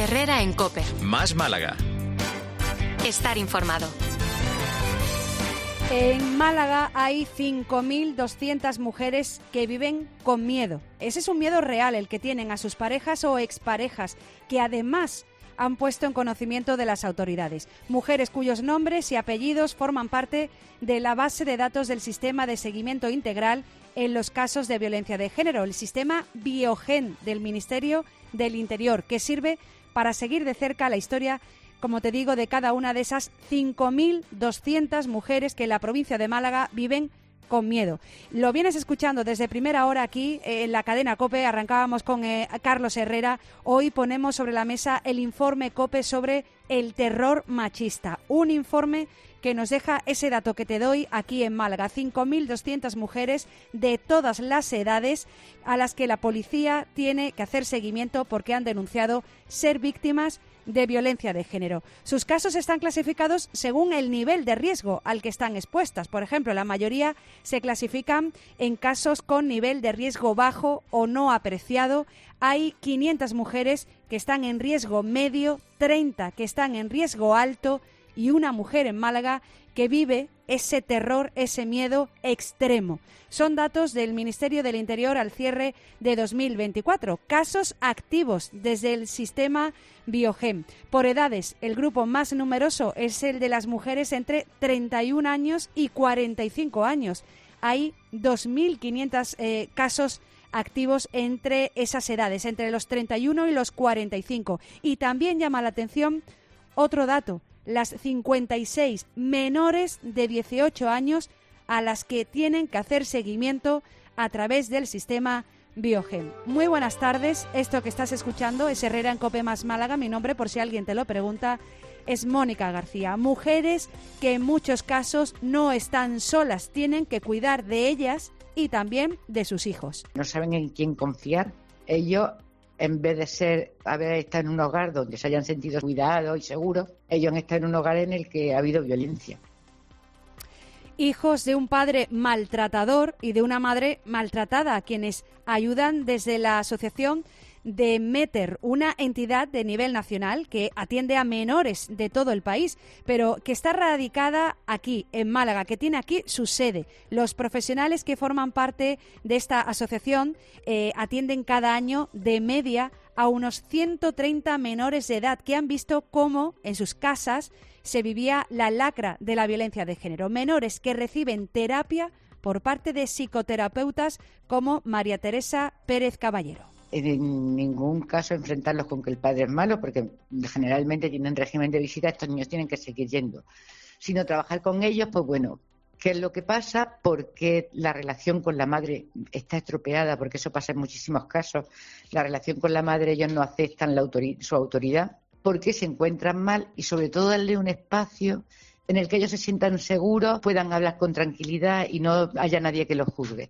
Herrera en COPE. Más Málaga. Estar informado. En Málaga hay 5.200 mujeres que viven con miedo. Ese es un miedo real el que tienen a sus parejas o exparejas, que además han puesto en conocimiento de las autoridades. Mujeres cuyos nombres y apellidos forman parte de la base de datos del Sistema de Seguimiento Integral en los casos de violencia de género, el sistema Biogen del Ministerio del Interior, que sirve para seguir de cerca la historia, como te digo, de cada una de esas 5.200 mujeres que en la provincia de Málaga viven con miedo. Lo vienes escuchando desde primera hora aquí en la cadena COPE. Arrancábamos con Carlos Herrera. Hoy ponemos sobre la mesa el informe COPE sobre el terror machista. Un informe que nos deja ese dato que te doy aquí en Málaga. 5.200 mujeres de todas las edades a las que la policía tiene que hacer seguimiento porque han denunciado ser víctimas de violencia de género. Sus casos están clasificados según el nivel de riesgo al que están expuestas. Por ejemplo, la mayoría se clasifican en casos con nivel de riesgo bajo o no apreciado. Hay 500 mujeres que están en riesgo medio, 30 que están en riesgo alto y una mujer en Málaga que vive ese terror, ese miedo extremo. Son datos del Ministerio del Interior al cierre de 2024. Casos activos desde el sistema Biogen. Por edades, el grupo más numeroso es el de las mujeres entre 31 años y 45 años. Hay 2.500 casos activos entre esas edades, entre los 31 y los 45. Y también llama la atención otro dato: las 56 menores de 18 años a las que tienen que hacer seguimiento a través del sistema Biogen. Muy buenas tardes. Esto que estás escuchando es Herrera en COPE Más Málaga. Mi nombre, por si alguien te lo pregunta, es Mónica García. Mujeres que en muchos casos no están solas, tienen que cuidar de ellas y también de sus hijos. No saben en quién confiar. Ellos, en vez de haber estado en un hogar donde se hayan sentido cuidados y seguros, ellos han estado en un hogar en el que ha habido violencia. Hijos de un padre maltratador y de una madre maltratada, a quienes ayudan desde la asociación de METER, una entidad de nivel nacional que atiende a menores de todo el país, pero que está radicada aquí, en Málaga, que tiene aquí su sede. Los profesionales que forman parte de esta asociación atienden cada año de media a unos 130 menores de edad que han visto cómo en sus casas se vivía la lacra de la violencia de género. Menores que reciben terapia por parte de psicoterapeutas como María Teresa Pérez Caballero. En ningún caso enfrentarlos con que el padre es malo, porque generalmente tienen régimen de visita, estos niños tienen que seguir yendo. Sino trabajar con ellos, pues bueno, ¿qué es lo que pasa? ¿Por qué la relación con la madre está estropeada? Porque eso pasa en muchísimos casos. La relación con la madre, ellos no aceptan su autoridad, porque se encuentran mal, y sobre todo darle un espacio en el que ellos se sientan seguros, puedan hablar con tranquilidad y no haya nadie que los juzgue.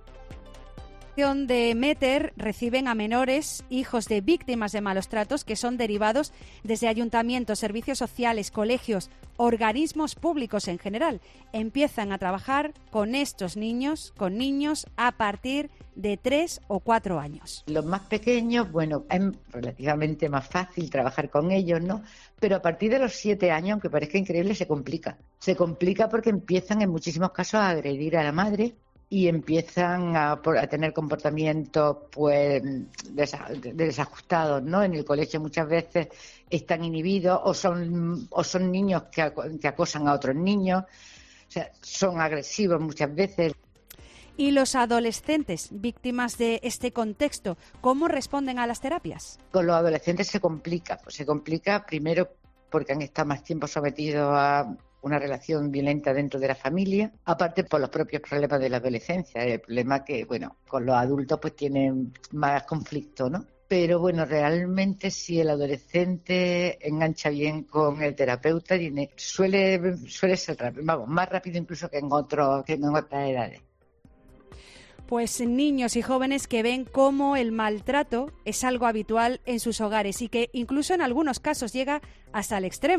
De METER reciben a menores, hijos de víctimas de malos tratos, que son derivados desde ayuntamientos, servicios sociales, colegios, organismos públicos en general. Empiezan a trabajar con estos niños, con niños a partir de 3 o 4 años. Los más pequeños, bueno, es relativamente más fácil trabajar con ellos, ¿no? Pero a partir de los 7 años, aunque parezca increíble, se complica. Se complica porque empiezan en muchísimos casos a agredir a la madre y empiezan a tener comportamientos pues desajustados, ¿no? En el colegio muchas veces están inhibidos o son niños que acosan a otros niños, o sea, son agresivos muchas veces. ¿Y los adolescentes víctimas de este contexto, cómo responden a las terapias? Con los adolescentes se complica primero porque han estado más tiempo sometidos a una relación violenta dentro de la familia, aparte por los propios problemas de la adolescencia, el problema que, bueno, con los adultos pues tienen más conflicto, ¿no? Pero bueno, realmente si el adolescente engancha bien con el terapeuta, suele ser rápido, más rápido incluso que en otras edades. Pues niños y jóvenes que ven cómo el maltrato es algo habitual en sus hogares y que incluso en algunos casos llega hasta el extremo.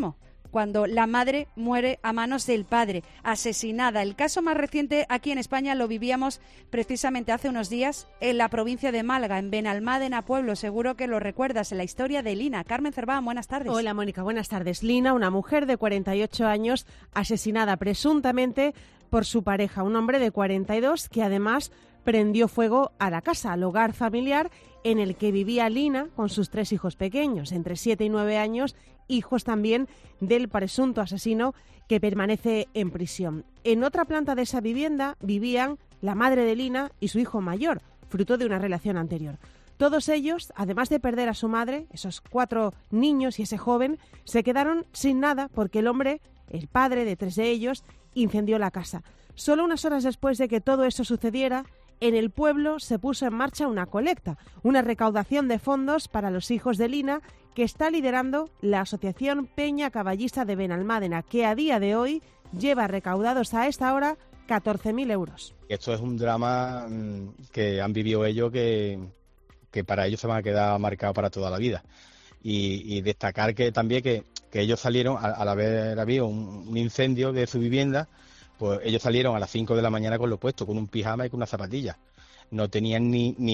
cuando la madre muere a manos del padre, asesinada. El caso más reciente aquí en España lo vivíamos precisamente hace unos días en la provincia de Málaga, en Benalmádena Pueblo. Seguro que lo recuerdas, en la historia de Lina. Carmen Cerván, buenas tardes. Hola, Mónica, buenas tardes. Lina, una mujer de 48 años, asesinada presuntamente por su pareja, un hombre de 42, que además prendió fuego a la casa, al hogar familiar en el que vivía Lina con sus 3 hijos pequeños, entre 7 y 9 años, hijos también del presunto asesino que permanece en prisión. En otra planta de esa vivienda vivían la madre de Lina y su hijo mayor, fruto de una relación anterior. Todos ellos, además de perder a su madre, esos 4 niños y ese joven, se quedaron sin nada porque el hombre, el padre de 3 de ellos, incendió la casa. Solo unas horas después de que todo eso sucediera, en el pueblo se puso en marcha una colecta, una recaudación de fondos para los hijos de Lina, que está liderando la Asociación Peña Caballista de Benalmádena, que a día de hoy lleva recaudados a esta hora 14.000 euros. Esto es un drama que han vivido ellos que para ellos se van a quedar marcados para toda la vida. Y destacar que también que ellos salieron, al haber habido un incendio de su vivienda, pues ellos salieron a las 5 de la mañana con lo puesto, con un pijama y con una zapatilla. No tenían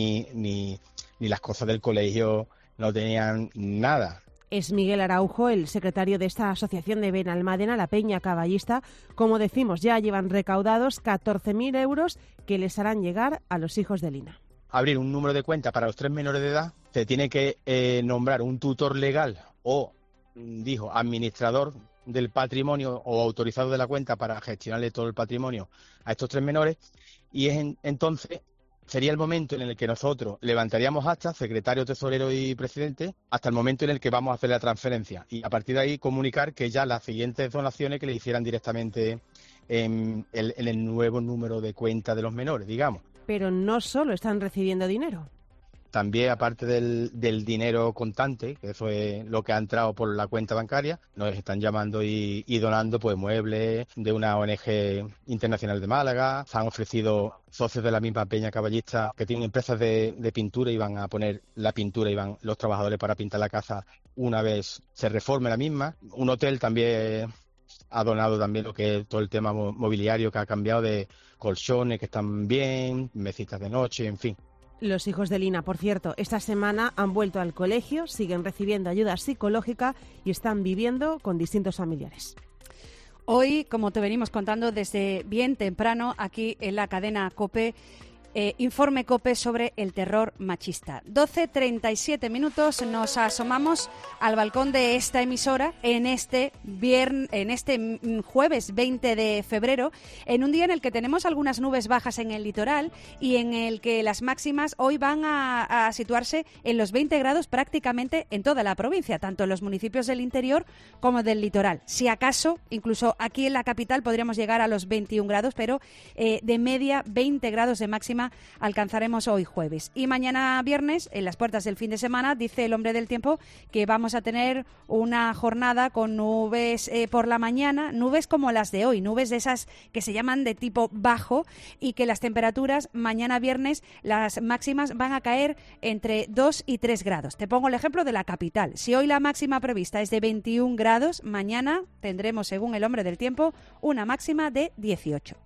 ni las cosas del colegio, no tenían nada. Es Miguel Araujo, el secretario de esta asociación de Benalmádena, la Peña Caballista. Como decimos, ya llevan recaudados 14.000 euros que les harán llegar a los hijos de Lina. Abrir un número de cuenta para los 3 menores de edad, se tiene que nombrar un tutor legal o, administrador del patrimonio o autorizado de la cuenta para gestionarle todo el patrimonio a estos 3 menores, y entonces sería el momento en el que nosotros levantaríamos actas, secretario, tesorero y presidente, hasta el momento en el que vamos a hacer la transferencia, y a partir de ahí comunicar que ya las siguientes donaciones que le hicieran directamente en el nuevo número de cuenta de los menores, digamos. Pero no solo están recibiendo dinero. También, aparte del dinero contante, que eso es lo que ha entrado por la cuenta bancaria, nos están llamando y donando pues muebles de una ONG internacional de Málaga. Se han ofrecido socios de la misma Peña Caballista que tienen empresas de pintura y van a poner la pintura y van los trabajadores para pintar la casa una vez se reforme la misma. Un hotel también ha donado también lo que es todo el tema mobiliario, que ha cambiado, de colchones que están bien, mesitas de noche, en fin. Los hijos de Lina, por cierto, esta semana han vuelto al colegio, siguen recibiendo ayuda psicológica y están viviendo con distintos familiares. Hoy, como te venimos contando desde bien temprano, aquí en la cadena COPE, informe COPE sobre el terror machista. 12:37 minutos, nos asomamos al balcón de esta emisora en este jueves 20 de febrero, en un día en el que tenemos algunas nubes bajas en el litoral y en el que las máximas hoy van a situarse en los 20 grados prácticamente en toda la provincia, tanto en los municipios del interior como del litoral. Si acaso, incluso aquí en la capital podríamos llegar a los 21 grados, pero de media 20 grados de máxima alcanzaremos hoy jueves. Y mañana viernes, en las puertas del fin de semana, dice el hombre del tiempo que vamos a tener una jornada con nubes por la mañana, nubes como las de hoy, nubes de esas que se llaman de tipo bajo, y que las temperaturas mañana viernes, las máximas van a caer entre 2 y 3 grados. Te pongo el ejemplo de la capital. Si hoy la máxima prevista es de 21 grados, mañana tendremos, según el hombre del tiempo, una máxima de 18.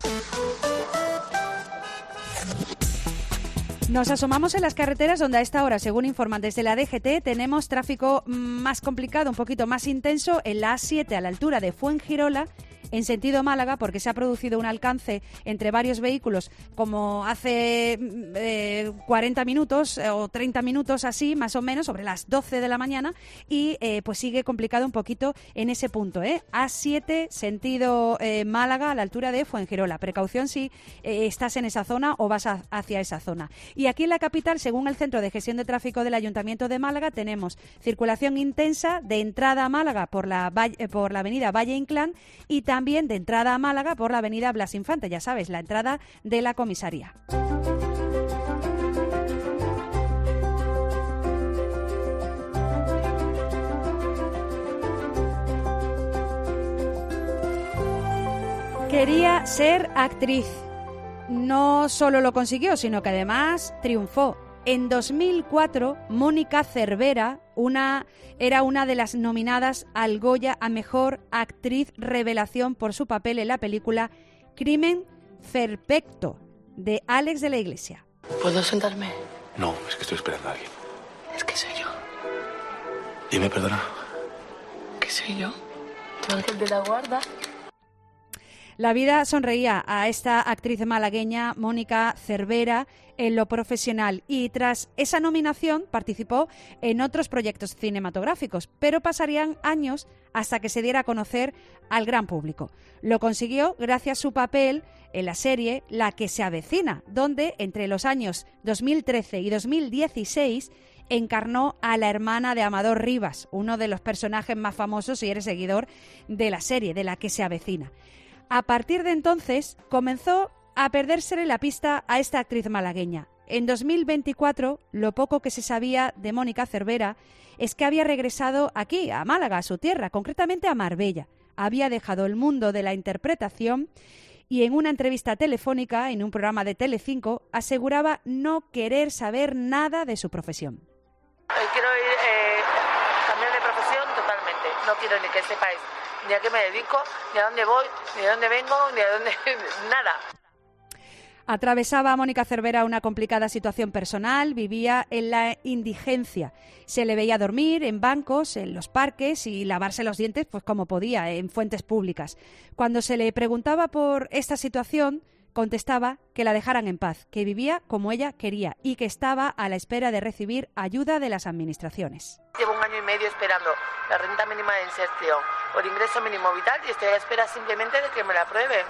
Nos asomamos en las carreteras donde a esta hora, según informan desde la DGT, tenemos tráfico más complicado, un poquito más intenso en la A7 a la altura de Fuengirola, en sentido Málaga, porque se ha producido un alcance entre varios vehículos como hace 40 minutos o 30 minutos así, más o menos, sobre las 12 de la mañana, y pues sigue complicado un poquito en ese punto. A7, sentido Málaga, a la altura de Fuengirola. Precaución si estás en esa zona o vas hacia esa zona. Y aquí en la capital, según el Centro de Gestión de Tráfico del Ayuntamiento de Málaga, tenemos circulación intensa de entrada a Málaga por la avenida Valle Inclán y también de entrada a Málaga por la avenida Blas Infante, ya sabes, la entrada de la comisaría. Quería ser actriz. No solo lo consiguió, sino que además triunfó. En 2004, Mónica Cervera era una de las nominadas al Goya a Mejor Actriz Revelación por su papel en la película Crimen Perfecto, de Alex de la Iglesia. ¿Puedo sentarme? No, es que estoy esperando a alguien. Es que soy yo. Dime, perdona. ¿Qué soy yo? ¿Tu ángel de la guarda? La vida sonreía a esta actriz malagueña, Mónica Cervera, en lo profesional, y tras esa nominación participó en otros proyectos cinematográficos, pero pasarían años hasta que se diera a conocer al gran público. Lo consiguió gracias a su papel en la serie La que se avecina, donde entre los años 2013 y 2016 encarnó a la hermana de Amador Rivas, uno de los personajes más famosos, si eres seguidor de la serie, de La que se avecina. A partir de entonces comenzó a perdérsele la pista a esta actriz malagueña. En 2024, lo poco que se sabía de Mónica Cervera es que había regresado aquí, a Málaga, a su tierra, concretamente a Marbella. Había dejado el mundo de la interpretación y en una entrevista telefónica en un programa de Telecinco aseguraba no querer saber nada de su profesión. Quiero cambiar de profesión totalmente. No quiero ni que sepáis ni a qué me dedico, ni a dónde voy, ni a dónde vengo, ni a dónde... nada. Atravesaba a Mónica Cervera una complicada situación personal, vivía en la indigencia. Se le veía dormir en bancos, en los parques y lavarse los dientes pues como podía, en fuentes públicas. Cuando se le preguntaba por esta situación, contestaba que la dejaran en paz, que vivía como ella quería y que estaba a la espera de recibir ayuda de las administraciones. Llevo 1 año y medio esperando la renta mínima de inserción por ingreso mínimo vital y estoy a la espera simplemente de que me la aprueben.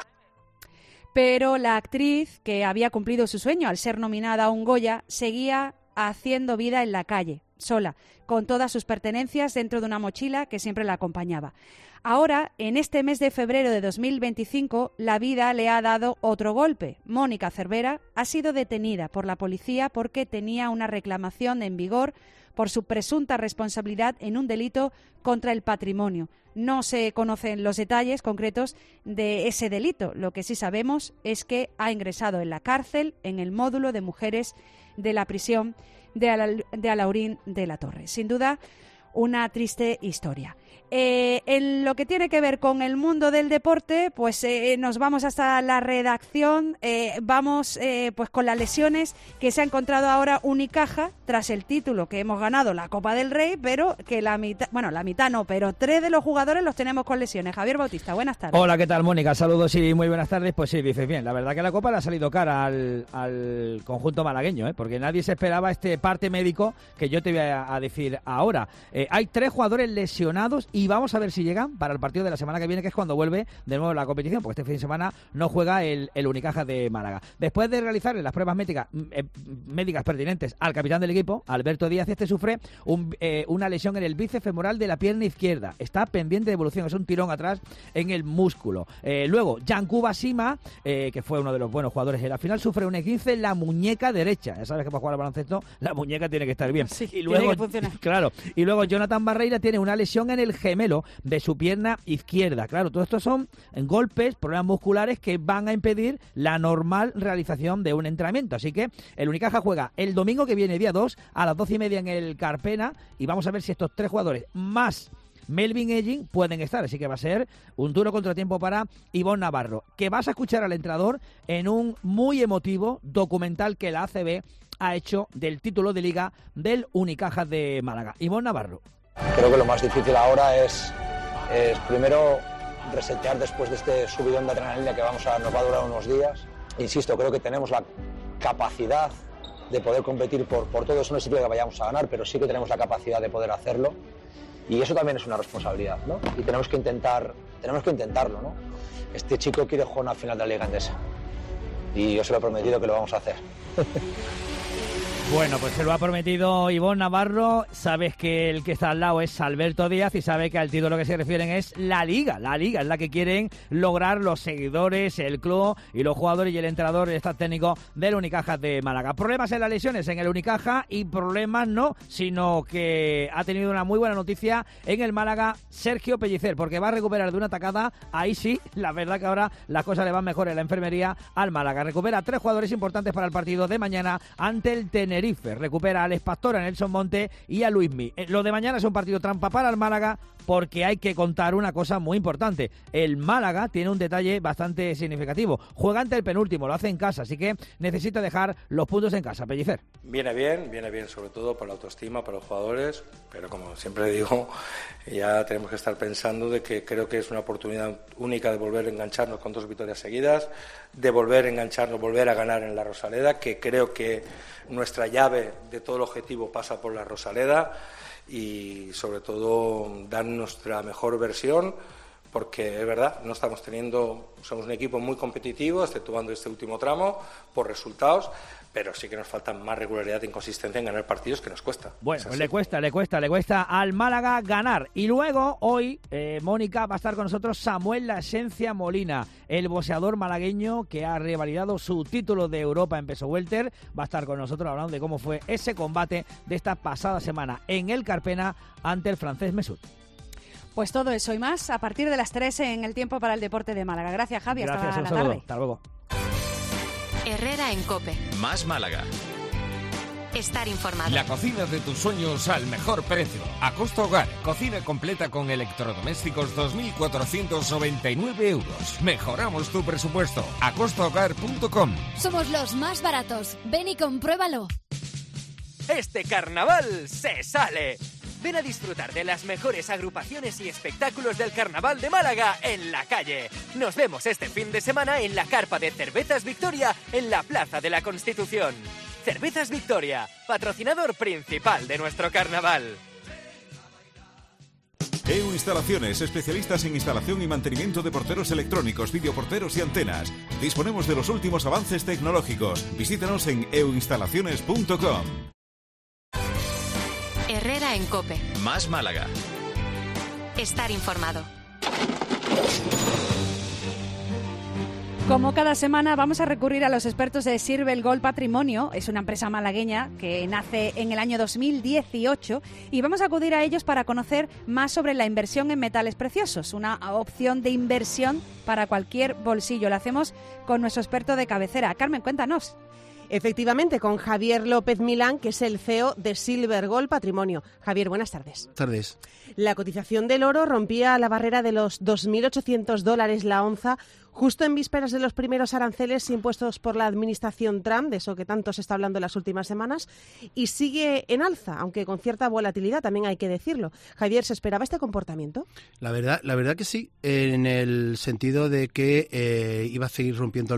Pero la actriz, que había cumplido su sueño al ser nominada a un Goya, seguía haciendo vida en la calle, sola, con todas sus pertenencias dentro de una mochila que siempre la acompañaba. Ahora, en este mes de febrero de 2025, la vida le ha dado otro golpe. Mónica Cervera ha sido detenida por la policía porque tenía una reclamación en vigor por su presunta responsabilidad en un delito contra el patrimonio. No se conocen los detalles concretos de ese delito. Lo que sí sabemos es que ha ingresado en la cárcel, en el módulo de mujeres de la prisión de Alhaurín de la Torre. Sin duda, una triste historia. En lo que tiene que ver con el mundo del deporte, pues nos vamos hasta la redacción, vamos pues con las lesiones que se ha encontrado ahora Unicaja tras el título que hemos ganado, la Copa del Rey, pero que la mitad no, pero 3 de los jugadores los tenemos con lesiones. Javier Bautista, buenas tardes. Hola, ¿qué tal, Mónica? Saludos y muy buenas tardes. Pues sí, dices bien, la verdad que la Copa le ha salido cara al conjunto malagueño, porque nadie se esperaba este parte médico que yo te voy a decir ahora. Hay 3 jugadores lesionados y vamos a ver si llegan para el partido de la semana que viene, que es cuando vuelve de nuevo la competición, porque este fin de semana no juega el Unicaja de Málaga. Después de realizarle las pruebas médicas pertinentes al capitán del equipo, Alberto Díaz, este sufre una lesión en el bíceps femoral de la pierna izquierda. Está pendiente de evolución, es un tirón atrás en el músculo. Luego, Yankuba Sima, que fue uno de los buenos jugadores en la final, sufre un esguince en la muñeca derecha. Ya sabes que para jugar al baloncesto la muñeca tiene que estar bien. Sí, y luego, tiene que funcionar. Claro, y luego Jonathan Barreira tiene una lesión en el gemelo de su pierna izquierda. Claro, todo esto son golpes, problemas musculares que van a impedir la normal realización de un entrenamiento. Así que el Unicaja juega el domingo que viene, día 2, a las 12:30 en el Carpena, y vamos a ver si estos 3 jugadores más Melvin Ellin pueden estar. Así que va a ser un duro contratiempo para Ivonne Navarro, que vas a escuchar al entrenador en un muy emotivo documental que la ACB ha hecho del título de Liga del Unicaja de Málaga. Ivonne Navarro. Creo que lo más difícil ahora es primero resetear después de este subidón de adrenalina que nos va a durar unos días. Insisto, creo que tenemos la capacidad de poder competir por todo. Eso no significa que vayamos a ganar, pero sí que tenemos la capacidad de poder hacerlo. Y eso también es una responsabilidad, ¿no? Y tenemos que intentarlo, ¿no? Este chico quiere jugar una final de la Liga Endesa. Y yo se lo he prometido que lo vamos a hacer. Bueno, pues se lo ha prometido Ivonne Navarro. Sabes que el que está al lado es Alberto Díaz y sabe que al título que se refieren es la Liga. La Liga es la que quieren lograr los seguidores, el club y los jugadores y el entrenador, el staff técnico del Unicaja de Málaga. Problemas en las lesiones en el Unicaja, y problemas no, sino que ha tenido una muy buena noticia en el Málaga Sergio Pellicer, porque va a recuperar de una tacada. Ahí sí, la verdad que ahora las cosas le van mejor en la enfermería al Málaga. Recupera 3 jugadores importantes para el partido de mañana ante el Tenerife. Tenerife. Recupera a Alex Pastor, a Nelson Monte y a Luismi. Lo de mañana es un partido trampa para el Málaga, porque hay que contar una cosa muy importante. El Málaga tiene un detalle bastante significativo. Juega ante el penúltimo, lo hace en casa, así que necesita dejar los puntos en casa. Pellicer. Viene bien, sobre todo por la autoestima, para los jugadores, pero como siempre digo, ya tenemos que estar pensando de que creo que es una oportunidad única de volver a engancharnos con 2 victorias seguidas, de volver a engancharnos, volver a ganar en la Rosaleda, que creo que nuestra llave de todo el objetivo pasa por la Rosaleda, y sobre todo dar nuestra mejor versión, porque es verdad, somos un equipo muy competitivo, exceptuando este último tramo, por resultados, pero sí que nos falta más regularidad e inconsistencia en ganar partidos, que nos cuesta. Bueno, le cuesta al Málaga ganar. Y luego, hoy, Mónica, va a estar con nosotros Samuel La Esencia Molina, el boxeador malagueño que ha revalidado su título de Europa en peso welter. Va a estar con nosotros hablando de cómo fue ese combate de esta pasada semana en el Carpena ante el francés Mesut. Pues todo eso y más a partir de las 3 en el Tiempo para el Deporte de Málaga. Gracias, Javi. Hasta la tarde. Hasta luego. Herrera en COPE. Más Málaga. Estar informado. La cocina de tus sueños al mejor precio. Acosta Hogar. Cocina completa con electrodomésticos, 2.499 euros. Mejoramos tu presupuesto. acostahogar.com. Somos los más baratos. Ven y compruébalo. Este carnaval se sale. Ven a disfrutar de las mejores agrupaciones y espectáculos del Carnaval de Málaga en la calle. Nos vemos este fin de semana en la carpa de Cervezas Victoria en la Plaza de la Constitución. Cervezas Victoria, patrocinador principal de nuestro carnaval. EU Instalaciones, especialistas en instalación y mantenimiento de porteros electrónicos, videoporteros y antenas. Disponemos de los últimos avances tecnológicos. Visítanos en euinstalaciones.com. Herrera en COPE. Más Málaga. Estar informado. Como cada semana vamos a recurrir a los expertos de Sirve el Gol Patrimonio. Es una empresa malagueña que nace en el año 2018 y vamos a acudir a ellos para conocer más sobre la inversión en metales preciosos, una opción de inversión para cualquier bolsillo. Lo hacemos con nuestro experto de cabecera. Carmen, cuéntanos. Efectivamente, con Javier López Milán, que es el CEO de Silver Gold Patrimonio. Javier, buenas tardes. Buenas tardes. La cotización del oro rompía la barrera de los $2.800 la onza justo en vísperas de los primeros aranceles impuestos por la administración Trump, de eso que tanto se está hablando en las últimas semanas, y sigue en alza, aunque con cierta volatilidad, también hay que decirlo. Javier, ¿se esperaba este comportamiento? La verdad que sí, en el sentido de que iba a seguir rompiendo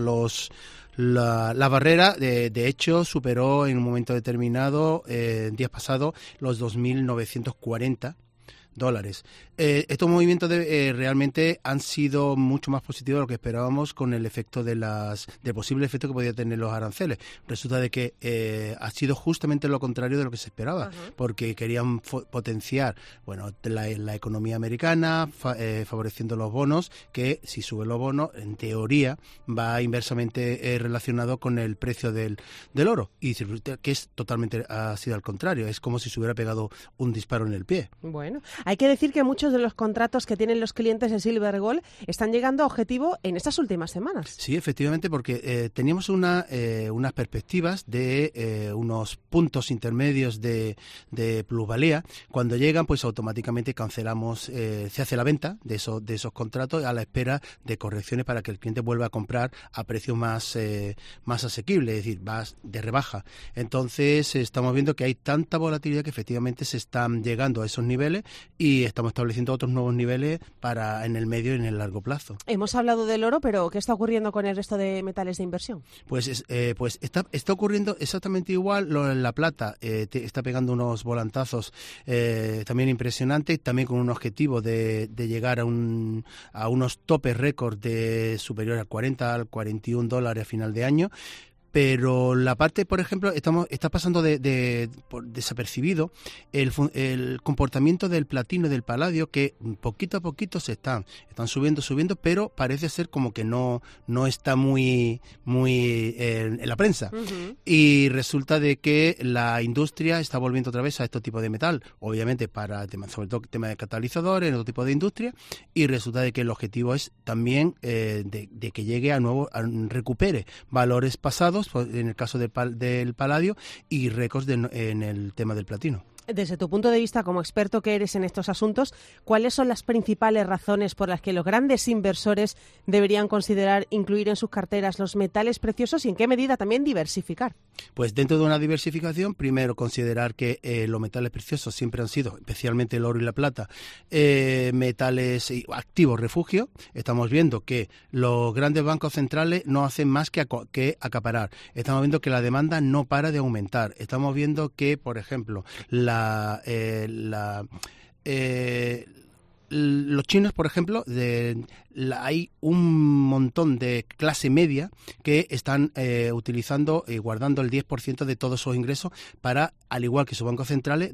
la barrera. De hecho, superó en un momento determinado, días pasados, los $2.940. Estos movimientos realmente han sido mucho más positivos de lo que esperábamos con el efecto del posible efecto que podía tener los aranceles. Resulta de que ha sido justamente lo contrario de lo que se esperaba, porque querían potenciar la economía americana, favoreciendo los bonos, que si suben los bonos, en teoría, va inversamente relacionado con el precio del oro, y que es totalmente ha sido al contrario. Es como si se hubiera pegado un disparo en el pie. Bueno, hay que decir que muchos de los contratos que tienen los clientes de Silver Gold están llegando a objetivo en estas últimas semanas. Sí, efectivamente, porque teníamos unas perspectivas de unos puntos intermedios de plusvalía. Cuando llegan, pues automáticamente cancelamos, se hace la venta de esos contratos a la espera de correcciones para que el cliente vuelva a comprar a precios más asequibles, es decir, más de rebaja. Entonces, estamos viendo que hay tanta volatilidad que efectivamente se están llegando a esos niveles y estamos estableciendo otros nuevos niveles para en el medio y en el largo plazo. Hemos hablado del oro, pero ¿qué está ocurriendo con el resto de metales de inversión? Pues está ocurriendo exactamente igual. La plata está pegando unos volantazos también impresionantes, también con un objetivo de llegar a unos topes récord de superior al $40, al $41 a final de año. Pero la parte, por ejemplo, está pasando por desapercibido el comportamiento del platino y del paladio, que poquito a poquito se están subiendo, pero parece ser como que no está muy en la prensa. Uh-huh. Y resulta de que la industria está volviendo otra vez a este tipo de metal, obviamente sobre todo tema de catalizadores, en otro tipo de industria, y resulta de que el objetivo es también de que llegue recupere valores pasados récords en el caso del paladio y récords en el tema del platino. Desde tu punto de vista, como experto que eres en estos asuntos, ¿cuáles son las principales razones por las que los grandes inversores deberían considerar incluir en sus carteras los metales preciosos y en qué medida también diversificar? Pues dentro de una diversificación, primero considerar que los metales preciosos siempre han sido, especialmente el oro y la plata, metales activos refugio. Estamos viendo que los grandes bancos centrales no hacen más que acaparar. Estamos viendo que la demanda no para de aumentar. Estamos viendo que, por ejemplo, los chinos, por ejemplo, hay un montón de clase media que están utilizando y guardando el 10% de todos sus ingresos para, al igual que sus bancos centrales,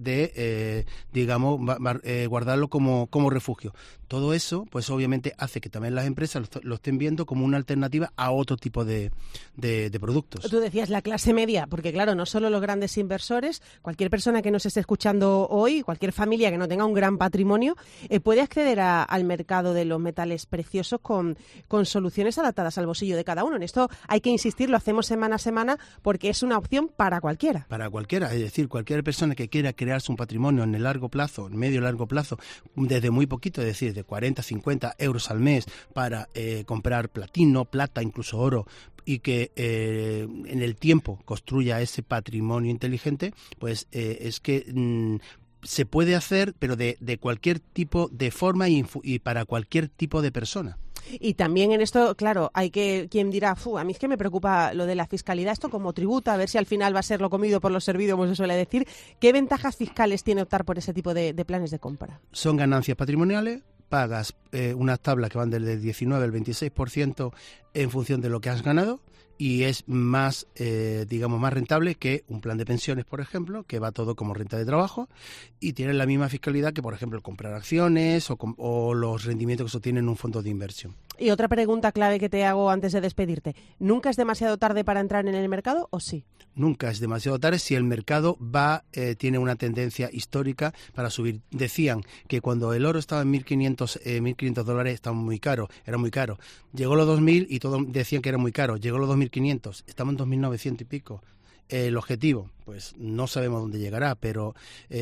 guardarlo como refugio. Todo eso, pues obviamente hace que también las empresas lo estén viendo como una alternativa a otro tipo de productos. Tú decías la clase media, porque claro, no solo los grandes inversores, cualquier persona que nos esté escuchando hoy, cualquier familia que no tenga un gran patrimonio, puede acceder al mercado de los metales preciosos con soluciones adaptadas al bolsillo de cada uno. En esto hay que insistir, lo hacemos semana a semana porque es una opción para cualquiera. Para cualquiera, es decir, cualquier persona que quiera crearse un patrimonio en el largo plazo, en medio y largo plazo, desde muy poquito, es decir, de 40, 50 euros al mes para comprar platino, plata, incluso oro, y que en el tiempo construya ese patrimonio inteligente, pues es que se puede hacer, pero de cualquier tipo de forma y para cualquier tipo de persona. Y también en esto, claro, hay quien dirá, a mí es que me preocupa lo de la fiscalidad, esto como tributa, a ver si al final va a ser lo comido por lo servido, como se suele decir. ¿Qué ventajas fiscales tiene optar por ese tipo de planes de compra? Son ganancias patrimoniales, pagas unas tablas que van desde el 19 al 26% en función de lo que has ganado, y es más, más rentable que un plan de pensiones, por ejemplo, que va todo como renta de trabajo y tiene la misma fiscalidad que, por ejemplo, el comprar acciones o los rendimientos que se obtienen en un fondo de inversión. Y otra pregunta clave que te hago antes de despedirte. ¿Nunca es demasiado tarde para entrar en el mercado o sí? Nunca es demasiado tarde si el mercado tiene una tendencia histórica para subir. Decían que cuando el oro estaba en $1.500 estaba muy caro, era muy caro. Llegó los 2.000 y todos decían que era muy caro. Llegó los 2.500, estamos en 2.900 y pico. El objetivo, pues no sabemos dónde llegará, pero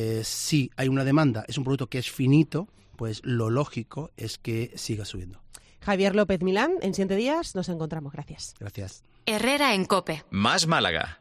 si hay una demanda, es un producto que es finito, pues lo lógico es que siga subiendo. Javier López Milán, en 7 días nos encontramos. Gracias. Gracias. Herrera en COPE. Más Málaga.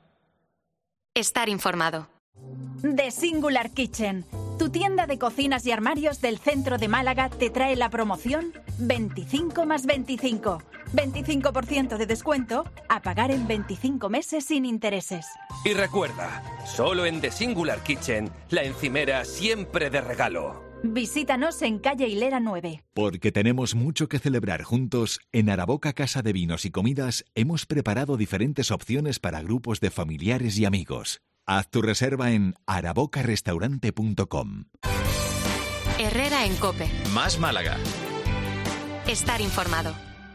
Estar informado. The Singular Kitchen, tu tienda de cocinas y armarios del centro de Málaga, te trae la promoción 25 más 25. 25% de descuento a pagar en 25 meses sin intereses. Y recuerda, solo en The Singular Kitchen, la encimera siempre de regalo. Visítanos en calle Hilera 9. Porque tenemos mucho que celebrar juntos, en Araboca Casa de Vinos y Comidas hemos preparado diferentes opciones para grupos de familiares y amigos. Haz tu reserva en arabocarestaurante.com. Herrera en COPE. Más Málaga. Estar informado.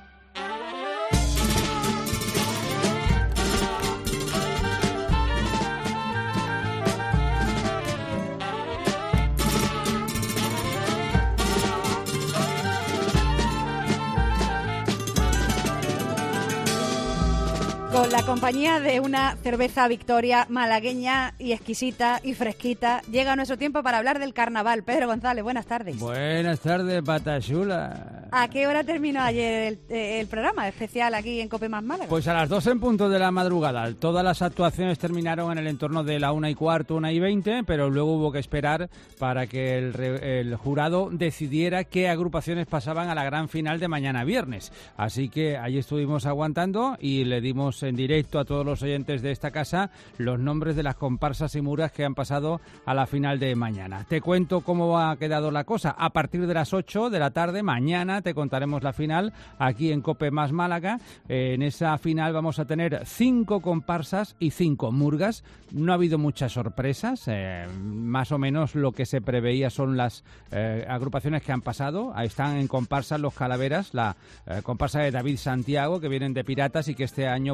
Con la compañía de una cerveza Victoria malagueña y exquisita y fresquita, llega nuestro tiempo para hablar del carnaval. Pedro González, buenas tardes. Buenas tardes, patachula. ¿A qué hora terminó ayer el programa especial aquí en COPE Más Málaga? Pues a las 2 en punto de la madrugada. Todas las actuaciones terminaron en el entorno de la 1:15, 1:20, pero luego hubo que esperar para que el jurado decidiera qué agrupaciones pasaban a la gran final de mañana viernes. Así que ahí estuvimos aguantando y le dimos en directo a todos los oyentes de esta casa los nombres de las comparsas y muras que han pasado a la final de mañana. Te cuento cómo ha quedado la cosa. A partir de las 8 de la tarde, mañana, te contaremos la final aquí en COPE Más Málaga. En esa final vamos a tener 5 comparsas y 5 murgas. No ha habido muchas sorpresas. Más o menos lo que se preveía son las agrupaciones que han pasado. Ahí están en comparsas los Calaveras, la comparsa de David Santiago, que vienen de Piratas y que este año volvían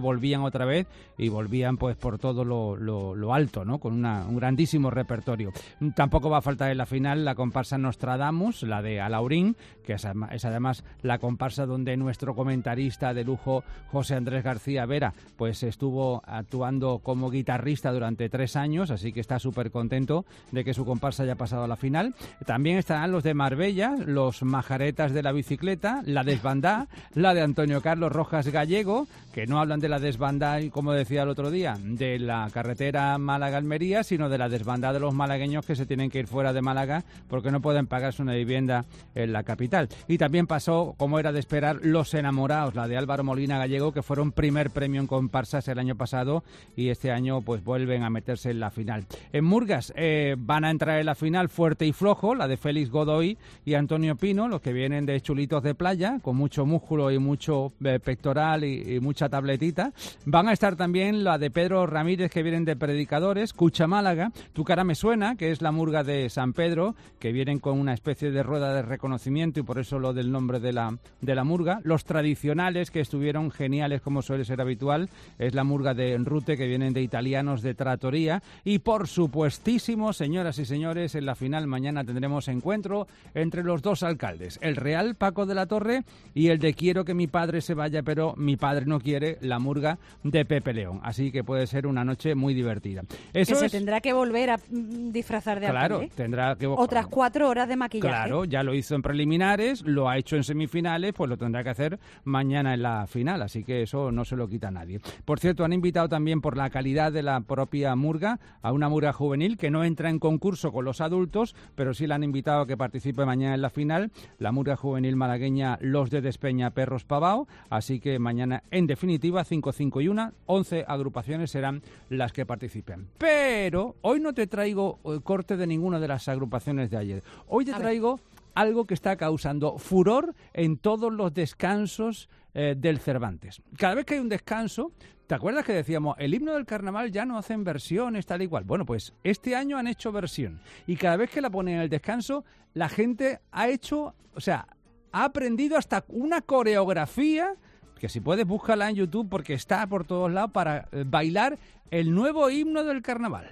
otra vez y volvían pues por todo lo alto, ¿no? Con un grandísimo repertorio. Tampoco va a faltar en la final la comparsa Nostradamus, la de Alaurín, que es además la comparsa donde nuestro comentarista de lujo José Andrés García Vera pues estuvo actuando como guitarrista durante 3 años, así que está súper contento de que su comparsa haya pasado a la final. También estarán los de Marbella, los Majaretas de la bicicleta, la desbandá, la de Antonio Carlos Rojas Gallego, que no hablan de la desbandá, como decía el otro día, de la carretera Málaga-Almería, sino de la desbandá de los malagueños que se tienen que ir fuera de Málaga porque no pueden pagarse una vivienda en la capital. Y también pasó, como era de esperar, Los Enamorados, la de Álvaro Molina Gallego, que fueron primer premio en comparsas el año pasado y este año pues vuelven a meterse en la final. En Murgas van a entrar en la final Fuerte y Flojo, la de Félix Godoy y Antonio Pino, los que vienen de chulitos de playa, con mucho músculo y mucho pectoral y mucha tabletita. Van a estar también la de Pedro Ramírez, que vienen de Predicadores, Cucha Málaga, Tu cara me suena, que es la murga de San Pedro, que vienen con una especie de rueda de reconocimiento y por eso lo del nombre de la murga. Los Tradicionales, que estuvieron geniales como suele ser habitual, es la murga de Enrute, que vienen de Italianos de Trattoria. Y por supuestísimo, señoras y señores, en la final mañana tendremos encuentro entre los 2 alcaldes, el Real Paco de la Torre y el de Quiero que mi padre se vaya pero mi padre no quiere, la murga de Pepe León. Así que puede ser una noche muy divertida. Eso que se tendrá que volver a disfrazar de alcalde. Claro, tendrá que... Otras 4 horas de maquillaje. Claro, ya lo hizo en preliminares, lo ha hecho en semifinales, pues lo tendrá que hacer mañana en la final, así que eso no se lo quita a nadie. Por cierto, han invitado también, por la calidad de la propia murga, a una murga juvenil que no entra en concurso con los adultos, pero sí la han invitado a que participe mañana en la final, la murga juvenil malagueña Los de Despeña Perros Pavao, así que mañana, en definitiva, 5, 5 y 1, 11 agrupaciones serán las que participen. Pero hoy no te traigo corte de ninguna de las agrupaciones de ayer. Hoy te traigo algo que está causando furor en todos los descansos del Cervantes. Cada vez que hay un descanso, ¿te acuerdas que decíamos, el himno del carnaval ya no hacen versiones, tal y cual? Bueno, pues este año han hecho versión. Y cada vez que la ponen en el descanso, la gente ha hecho, o sea, ha aprendido hasta una coreografía, que si puedes búscala en YouTube porque está por todos lados, para bailar el nuevo himno del carnaval.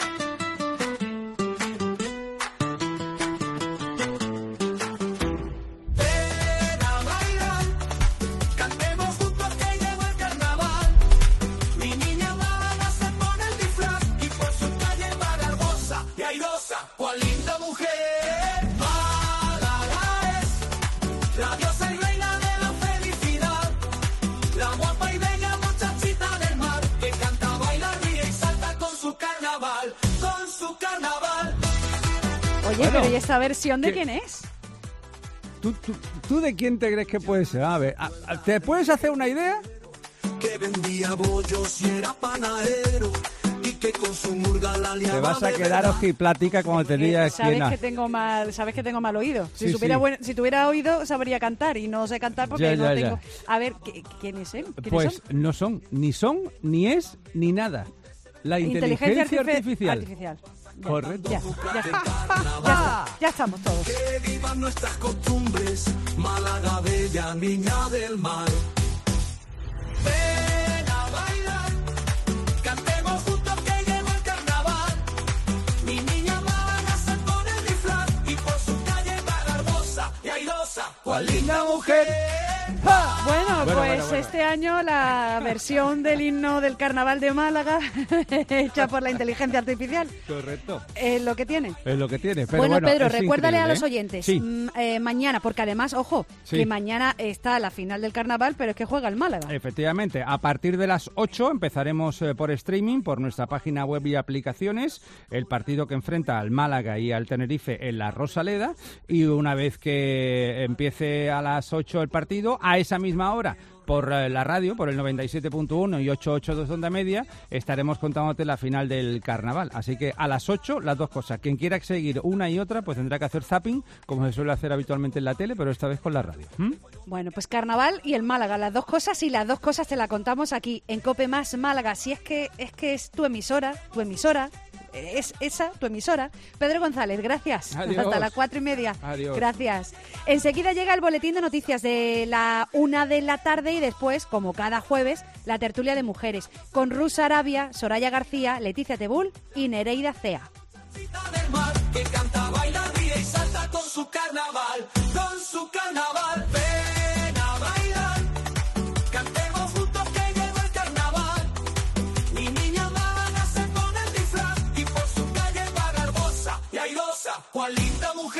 Oye, bueno, pero ¿y esta versión de quién es? ¿Tú de quién te crees que puede ser? A ver, ¿te puedes hacer una idea? Que vendía bollos y era panadero y que con su murga la liaba. Te vas a quedar ojiplática cuando te diga quién sabes que tengo mal oído. Si sí, si tuviera oído sabría cantar y no sé cantar porque no tengo. A ver, ¿quién es él? Pues son? No son, ni es, ni nada. La inteligencia artificial. Correcto. Ya estamos todos. Que vivan nuestras costumbres, Málaga bella, niña del mar. Ven a bailar, cantemos juntos que llegó el carnaval. Mi niña Málaga se pone el disfraz y por su calle va garbosa y airosa. ¡Cuál linda mujer! Bueno, este año la versión del himno del carnaval de Málaga hecha por la inteligencia artificial. Correcto. Es lo que tiene. Es lo que tiene. Pero bueno, Pedro, recuérdale a los oyentes. Sí. Mañana, porque además, ojo, que mañana está la final del carnaval, pero es que juega el Málaga. Efectivamente. A partir de las 8 empezaremos por streaming, por nuestra página web y aplicaciones, el partido que enfrenta al Málaga y al Tenerife en la Rosaleda. Y una vez que empiece a las 8 el partido, a esa misma hora, por la radio, por el 97.1 y 882 de onda media, estaremos contándote la final del carnaval. Así que a las 8, las dos cosas. Quien quiera seguir una y otra, pues tendrá que hacer zapping, como se suele hacer habitualmente en la tele, pero esta vez con la radio. Bueno, pues carnaval y el Málaga, las dos cosas, y las dos cosas te las contamos aquí en COPE Más Málaga. Si es que es tu emisora, es esa, tu emisora. Pedro González, gracias. Adiós. Hasta las 4:30. Adiós. Gracias. Enseguida llega el boletín de noticias de la 1 de la tarde y después, como cada jueves, la tertulia de mujeres con Ruth Arabia, Soraya García, Leticia Tebul y Nereida Cea. Del mar, que canta, baila, ríe y salta con su carnaval, con su carnaval. Ven a bailar, cantemos juntos que llegó el carnaval. Mi niña Málaga se pone el disfraz y por su calle va garbosa y airosa. Cuán linda mujer,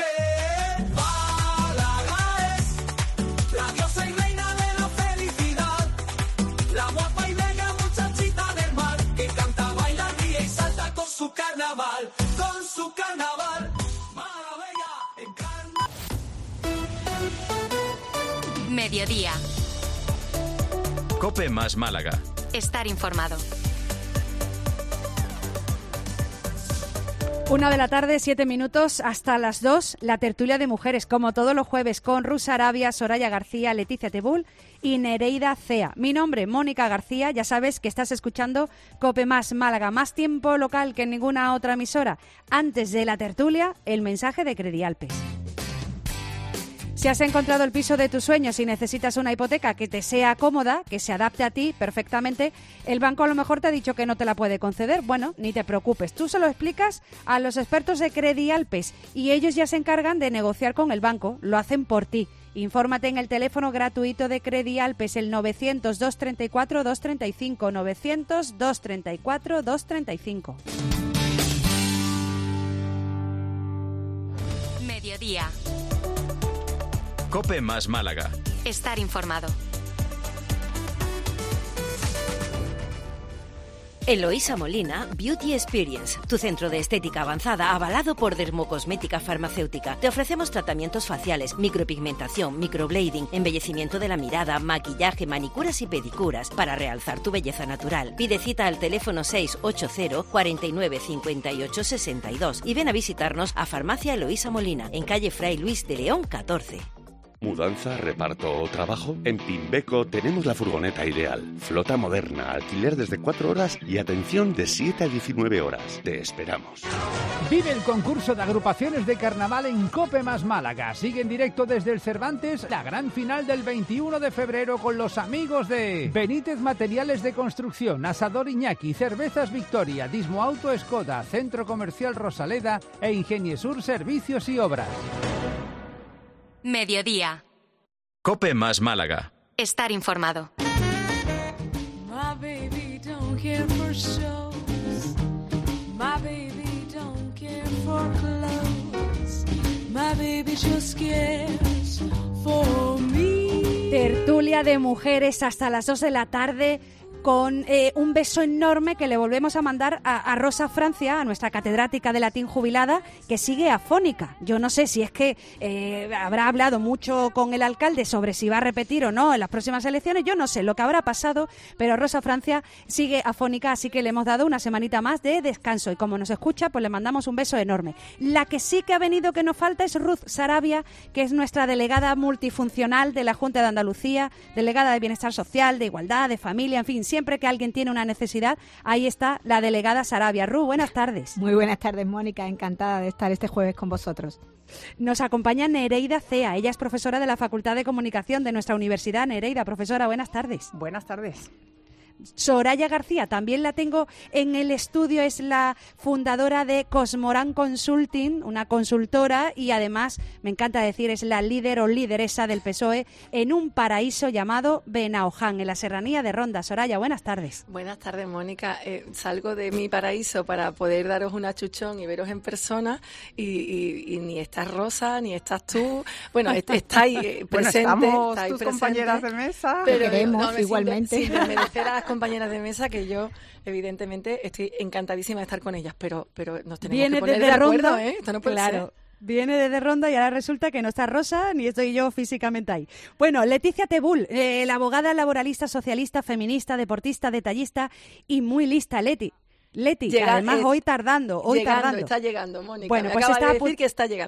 Málaga es la diosa y reina de la felicidad. La guapa y bella muchachita del mar, que canta, baila, ríe y salta con su carnaval. Con su carnaval, maravilla en carnaval. Mediodía. COPE más Málaga. Estar informado. 1 de la tarde, 7 minutos, hasta las 2, la tertulia de mujeres, como todos los jueves, con Ruth Arabia, Soraya García, Leticia Tebul y Nereida Cea. Mi nombre, Mónica García, ya sabes que estás escuchando COPE más Málaga, más tiempo local que en ninguna otra emisora. Antes de la tertulia, el mensaje de Credialpes. Si has encontrado el piso de tus sueños y necesitas una hipoteca que te sea cómoda, que se adapte a ti perfectamente, el banco a lo mejor te ha dicho que no te la puede conceder. Bueno, ni te preocupes. Tú se lo explicas a los expertos de Credialpes y ellos ya se encargan de negociar con el banco. Lo hacen por ti. Infórmate en el teléfono gratuito de Credialpes, el 900-234-235, 900-234-235. Mediodía. COPE más Málaga. Estar informado. Eloísa Molina Beauty Experience, tu centro de estética avanzada avalado por Dermocosmética Farmacéutica. Te ofrecemos tratamientos faciales, micropigmentación, microblading, embellecimiento de la mirada, maquillaje, manicuras y pedicuras para realzar tu belleza natural. Pide cita al teléfono 680 49 58 62 y ven a visitarnos a Farmacia Eloísa Molina, en calle Fray Luis de León 14. ¿Mudanza, reparto o trabajo? En Pimbeco tenemos la furgoneta ideal. Flota moderna, alquiler desde 4 horas y atención de 7 a 19 horas. Te esperamos. Vive el concurso de agrupaciones de carnaval en COPE más Málaga. Sigue en directo desde el Cervantes la gran final del 21 de febrero con los amigos de Benítez Materiales de Construcción, Asador Iñaki, Cervezas Victoria, Dismo Auto Escoda, Centro Comercial Rosaleda e Ingeniesur Servicios y Obras. Mediodía. COPE más Málaga. Estar informado. My baby don't care for shows. My baby don't care for clothes. My baby just cares for me. Tertulia de mujeres hasta las 2 de la tarde. Con un beso enorme que le volvemos a mandar a Rosa Francia, a nuestra catedrática de latín jubilada, que sigue afónica. Yo no sé si es que habrá hablado mucho con el alcalde sobre si va a repetir o no en las próximas elecciones. Yo no sé lo que habrá pasado, pero Rosa Francia sigue afónica, así que le hemos dado una semanita más de descanso. Y como nos escucha, pues le mandamos un beso enorme. La que sí que ha venido que nos falta es Ruth Sarabia, que es nuestra delegada multifuncional de la Junta de Andalucía, delegada de Bienestar Social, de Igualdad, de Familia, en fin, siempre que alguien tiene una necesidad, ahí está la delegada Sarabia. Ru, buenas tardes. Muy buenas tardes, Mónica. Encantada de estar este jueves con vosotros. Nos acompaña Nereida Cea. Ella es profesora de la Facultad de Comunicación de nuestra universidad. Nereida, profesora, buenas tardes. Buenas tardes. Soraya García, también la tengo en el estudio, es la fundadora de Cosmorán Consulting, una consultora, y además, me encanta decir, es la líder o lideresa del PSOE en un paraíso llamado Benaoján, en la serranía de Ronda. Soraya, buenas tardes. Buenas tardes, Mónica. Salgo de mi paraíso para poder daros un achuchón y veros en persona, y ni estás Rosa, ni estás tú. Bueno, estáis presentes. Bueno, estamos estáis tus presentes, compañeras de mesa. pero Te queremos no, igualmente. Sin desmerecer a las compañeras de mesa, que yo evidentemente estoy encantadísima de estar con ellas, pero nos tenemos Viene que poner desde de acuerdo, Ronda, Esto no puede claro. ser. Viene desde Ronda y ahora resulta que no está Rosa ni estoy yo físicamente ahí. Bueno, Leticia Tebul, la abogada laboralista, socialista, feminista, deportista, detallista y muy lista, Leti, además hoy tardando. Está llegando, Mónica. Bueno, Me pues acaba está de decir que está llegando.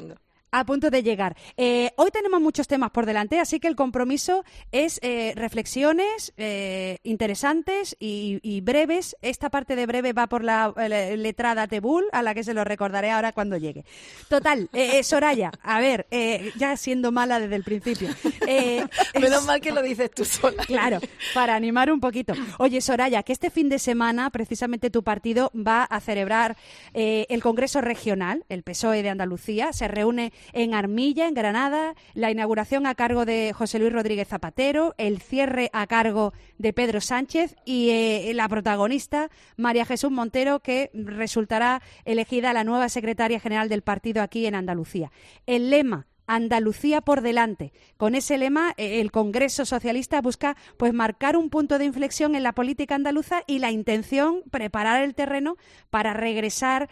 A punto de llegar. Hoy tenemos muchos temas por delante, así que el compromiso es reflexiones interesantes y breves. Esta parte de breve va por la letrada Tebul, a la que se lo recordaré ahora cuando llegue. Total, Soraya, a ver, ya siendo mala desde el principio. Menos mal que lo dices tú sola. Claro, para animar un poquito. Oye, Soraya, que este fin de semana precisamente tu partido va a celebrar el Congreso Regional, el PSOE de Andalucía. Se reúne en Armilla, en Granada, la inauguración a cargo de José Luis Rodríguez Zapatero, el cierre a cargo de Pedro Sánchez y la protagonista, María Jesús Montero, que resultará elegida la nueva secretaria general del partido aquí en Andalucía. El lema: Andalucía por delante. Con ese lema, el Congreso Socialista busca pues marcar un punto de inflexión en la política andaluza y la intención, preparar el terreno para regresar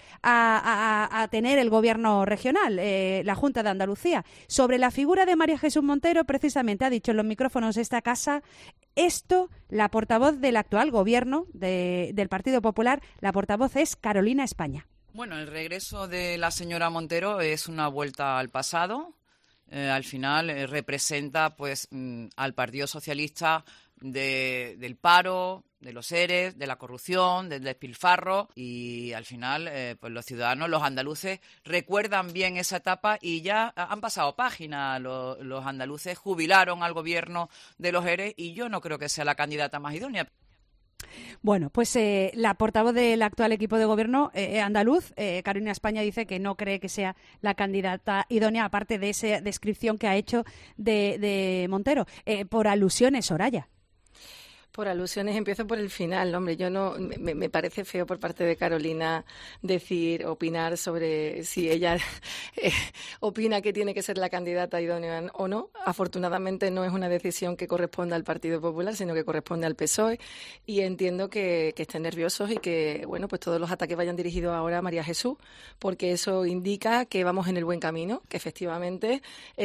a tener el gobierno regional, la Junta de Andalucía. Sobre la figura de María Jesús Montero, precisamente ha dicho en los micrófonos de esta casa esto la portavoz del actual gobierno del Partido Popular, la portavoz es Carolina España. Bueno, el regreso de la señora Montero es una vuelta al pasado. Al final representa pues al Partido Socialista del paro, de los ERE, de la corrupción, del despilfarro, y al final pues los ciudadanos, los andaluces recuerdan bien esa etapa y ya han pasado página. Los andaluces jubilaron al gobierno de los ERE y yo no creo que sea la candidata más idónea. Bueno, pues la portavoz del actual equipo de gobierno andaluz, Carolina España, dice que no cree que sea la candidata idónea, aparte de esa descripción que ha hecho de Montero. Por alusiones, Soraya. Por alusiones, empiezo por el final. Hombre, yo no me parece feo por parte de Carolina opinar sobre si ella opina que tiene que ser la candidata idónea o no. Afortunadamente no es una decisión que corresponda al Partido Popular, sino que corresponde al PSOE, y entiendo que estén nerviosos y que, bueno, pues todos los ataques vayan dirigidos ahora a María Jesús, porque eso indica que vamos en el buen camino, que efectivamente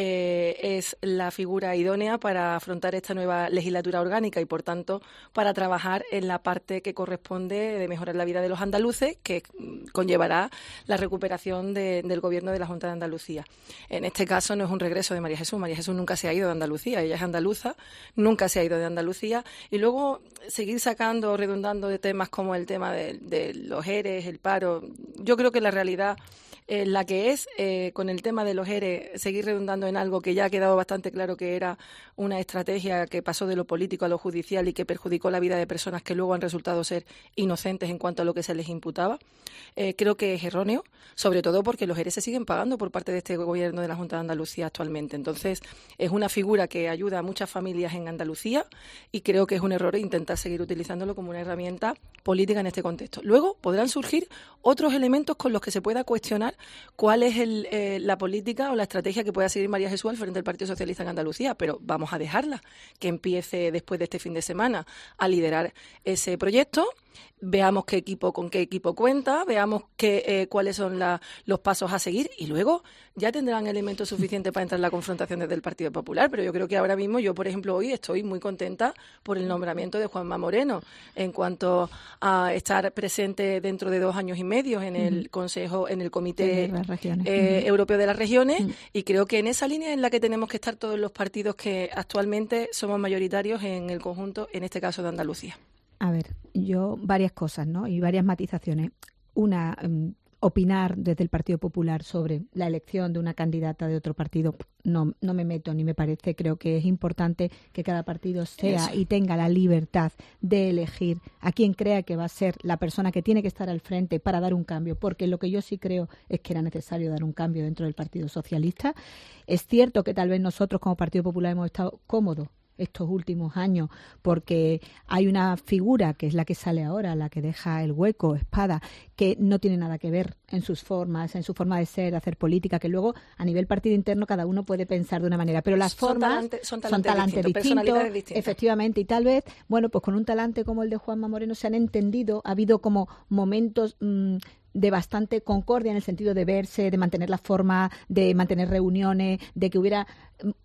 es la figura idónea para afrontar esta nueva legislatura orgánica y, por tanto, para trabajar en la parte que corresponde de mejorar la vida de los andaluces, que conllevará la recuperación del gobierno de la Junta de Andalucía. En este caso no es un regreso de María Jesús. María Jesús nunca se ha ido de Andalucía, ella es andaluza, nunca se ha ido de Andalucía, y luego seguir sacando, redundando de temas como el tema de los ERE, el paro. Yo creo que la realidad la que es, con el tema de los ERE, seguir redundando en algo que ya ha quedado bastante claro que era una estrategia que pasó de lo político a lo judicial y que perjudicó la vida de personas que luego han resultado ser inocentes en cuanto a lo que se les imputaba. Creo que es erróneo, sobre todo porque los ERE se siguen pagando por parte de este gobierno de la Junta de Andalucía actualmente. Entonces, es una figura que ayuda a muchas familias en Andalucía y creo que es un error intentar seguir utilizándolo como una herramienta política en este contexto. Luego podrán surgir otros elementos con los que se pueda cuestionar cuál es la política o la estrategia que pueda seguir María Jesús al frente del Partido Socialista en Andalucía, pero vamos a dejarla que empiece después de este fin de semana a liderar ese proyecto. Veamos con qué equipo cuenta, veamos cuáles son los pasos a seguir y luego ya tendrán elementos suficientes para entrar en la confrontación desde el Partido Popular. Pero yo creo que ahora mismo, yo por ejemplo hoy estoy muy contenta por el nombramiento de Juanma Moreno en cuanto a estar presente dentro de 2 años y medio en el Consejo, en el Comité Europeo de las Regiones, y creo que en esa línea en la que tenemos que estar todos los partidos que actualmente somos mayoritarios en el conjunto, en este caso de Andalucía. A ver, yo varias cosas, ¿no? Y varias matizaciones. Una, opinar desde el Partido Popular sobre la elección de una candidata de otro partido no me meto ni me parece. Creo que es importante que cada partido sea y tenga la libertad de elegir a quien crea que va a ser la persona que tiene que estar al frente para dar un cambio, porque lo que yo sí creo es que era necesario dar un cambio dentro del Partido Socialista. Es cierto que tal vez nosotros como Partido Popular hemos estado cómodos estos últimos años porque hay una figura que es la que sale ahora, la que deja el hueco, Espada, que no tiene nada que ver en sus formas, en su forma de ser, de hacer política, que luego a nivel partido interno cada uno puede pensar de una manera, pero las formas son talantes distintos, efectivamente, y tal vez, bueno, pues con un talante como el de Juanma Moreno se han entendido, ha habido como momentos de bastante concordia en el sentido de verse, de mantener la forma, de mantener reuniones, de que hubiera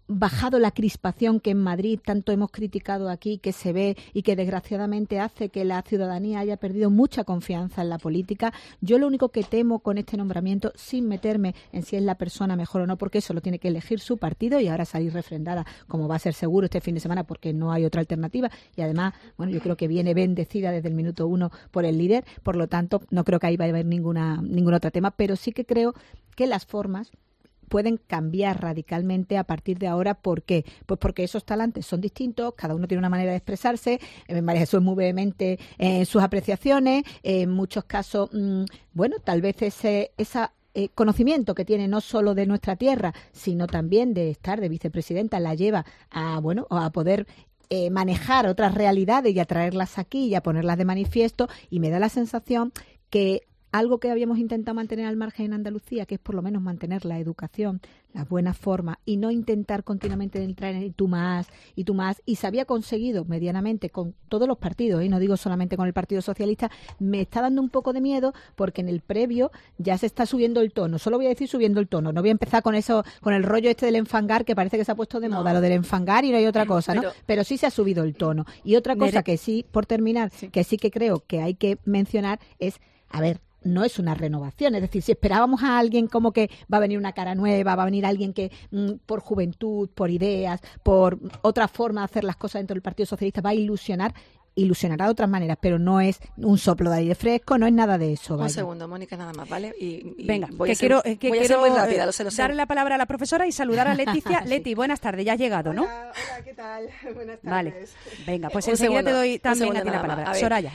bajado la crispación que en Madrid tanto hemos criticado aquí, que se ve y que desgraciadamente hace que la ciudadanía haya perdido mucha confianza en la política. Yo lo único que temo con este nombramiento, sin meterme en si es la persona mejor o no, porque eso lo tiene que elegir su partido y ahora salir refrendada, como va a ser seguro este fin de semana, porque no hay otra alternativa. Y además, bueno, yo creo que viene bendecida desde el minuto 1 por el líder, por lo tanto, no creo que ahí vaya a haber ningún otro tema, pero sí que creo que las formas pueden cambiar radicalmente a partir de ahora. ¿Por qué? Pues porque esos talantes son distintos, cada uno tiene una manera de expresarse. María Jesús es muy vehemente en sus apreciaciones, en muchos casos, bueno, tal vez ese conocimiento que tiene no solo de nuestra tierra, sino también de estar de vicepresidenta, la lleva a poder manejar otras realidades y a traerlas aquí y a ponerlas de manifiesto, y me da la sensación que algo que habíamos intentado mantener al margen en Andalucía, que es por lo menos mantener la educación, las buenas formas y no intentar continuamente entrar en el tú más, y se había conseguido medianamente con todos los partidos, y no digo solamente con el Partido Socialista. Me está dando un poco de miedo porque en el previo ya se está subiendo el tono. Solo voy a decir subiendo el tono, no voy a empezar con eso, con el rollo este del enfangar, que parece que se ha puesto de moda, lo del enfangar, y no hay otra cosa, ¿no? Pero sí se ha subido el tono. Y otra cosa que sí, por terminar, que sí que creo que hay que mencionar es, a ver, no es una renovación, es decir, si esperábamos a alguien como que va a venir una cara nueva, va a venir alguien que por juventud, por ideas, por otra forma de hacer las cosas dentro del Partido Socialista va a ilusionará de otras maneras, pero no es un soplo de aire fresco, no es nada de eso. Un segundo, Mónica, nada más, ¿vale? Venga, voy a ser muy rápida, lo sé. Darle la palabra a la profesora y saludar a Leticia. Sí. Leti, buenas tardes, ya has llegado, ¿no? Hola, ¿qué tal? Buenas tardes. Vale, venga, pues enseguida te doy también a ti la palabra. Soraya.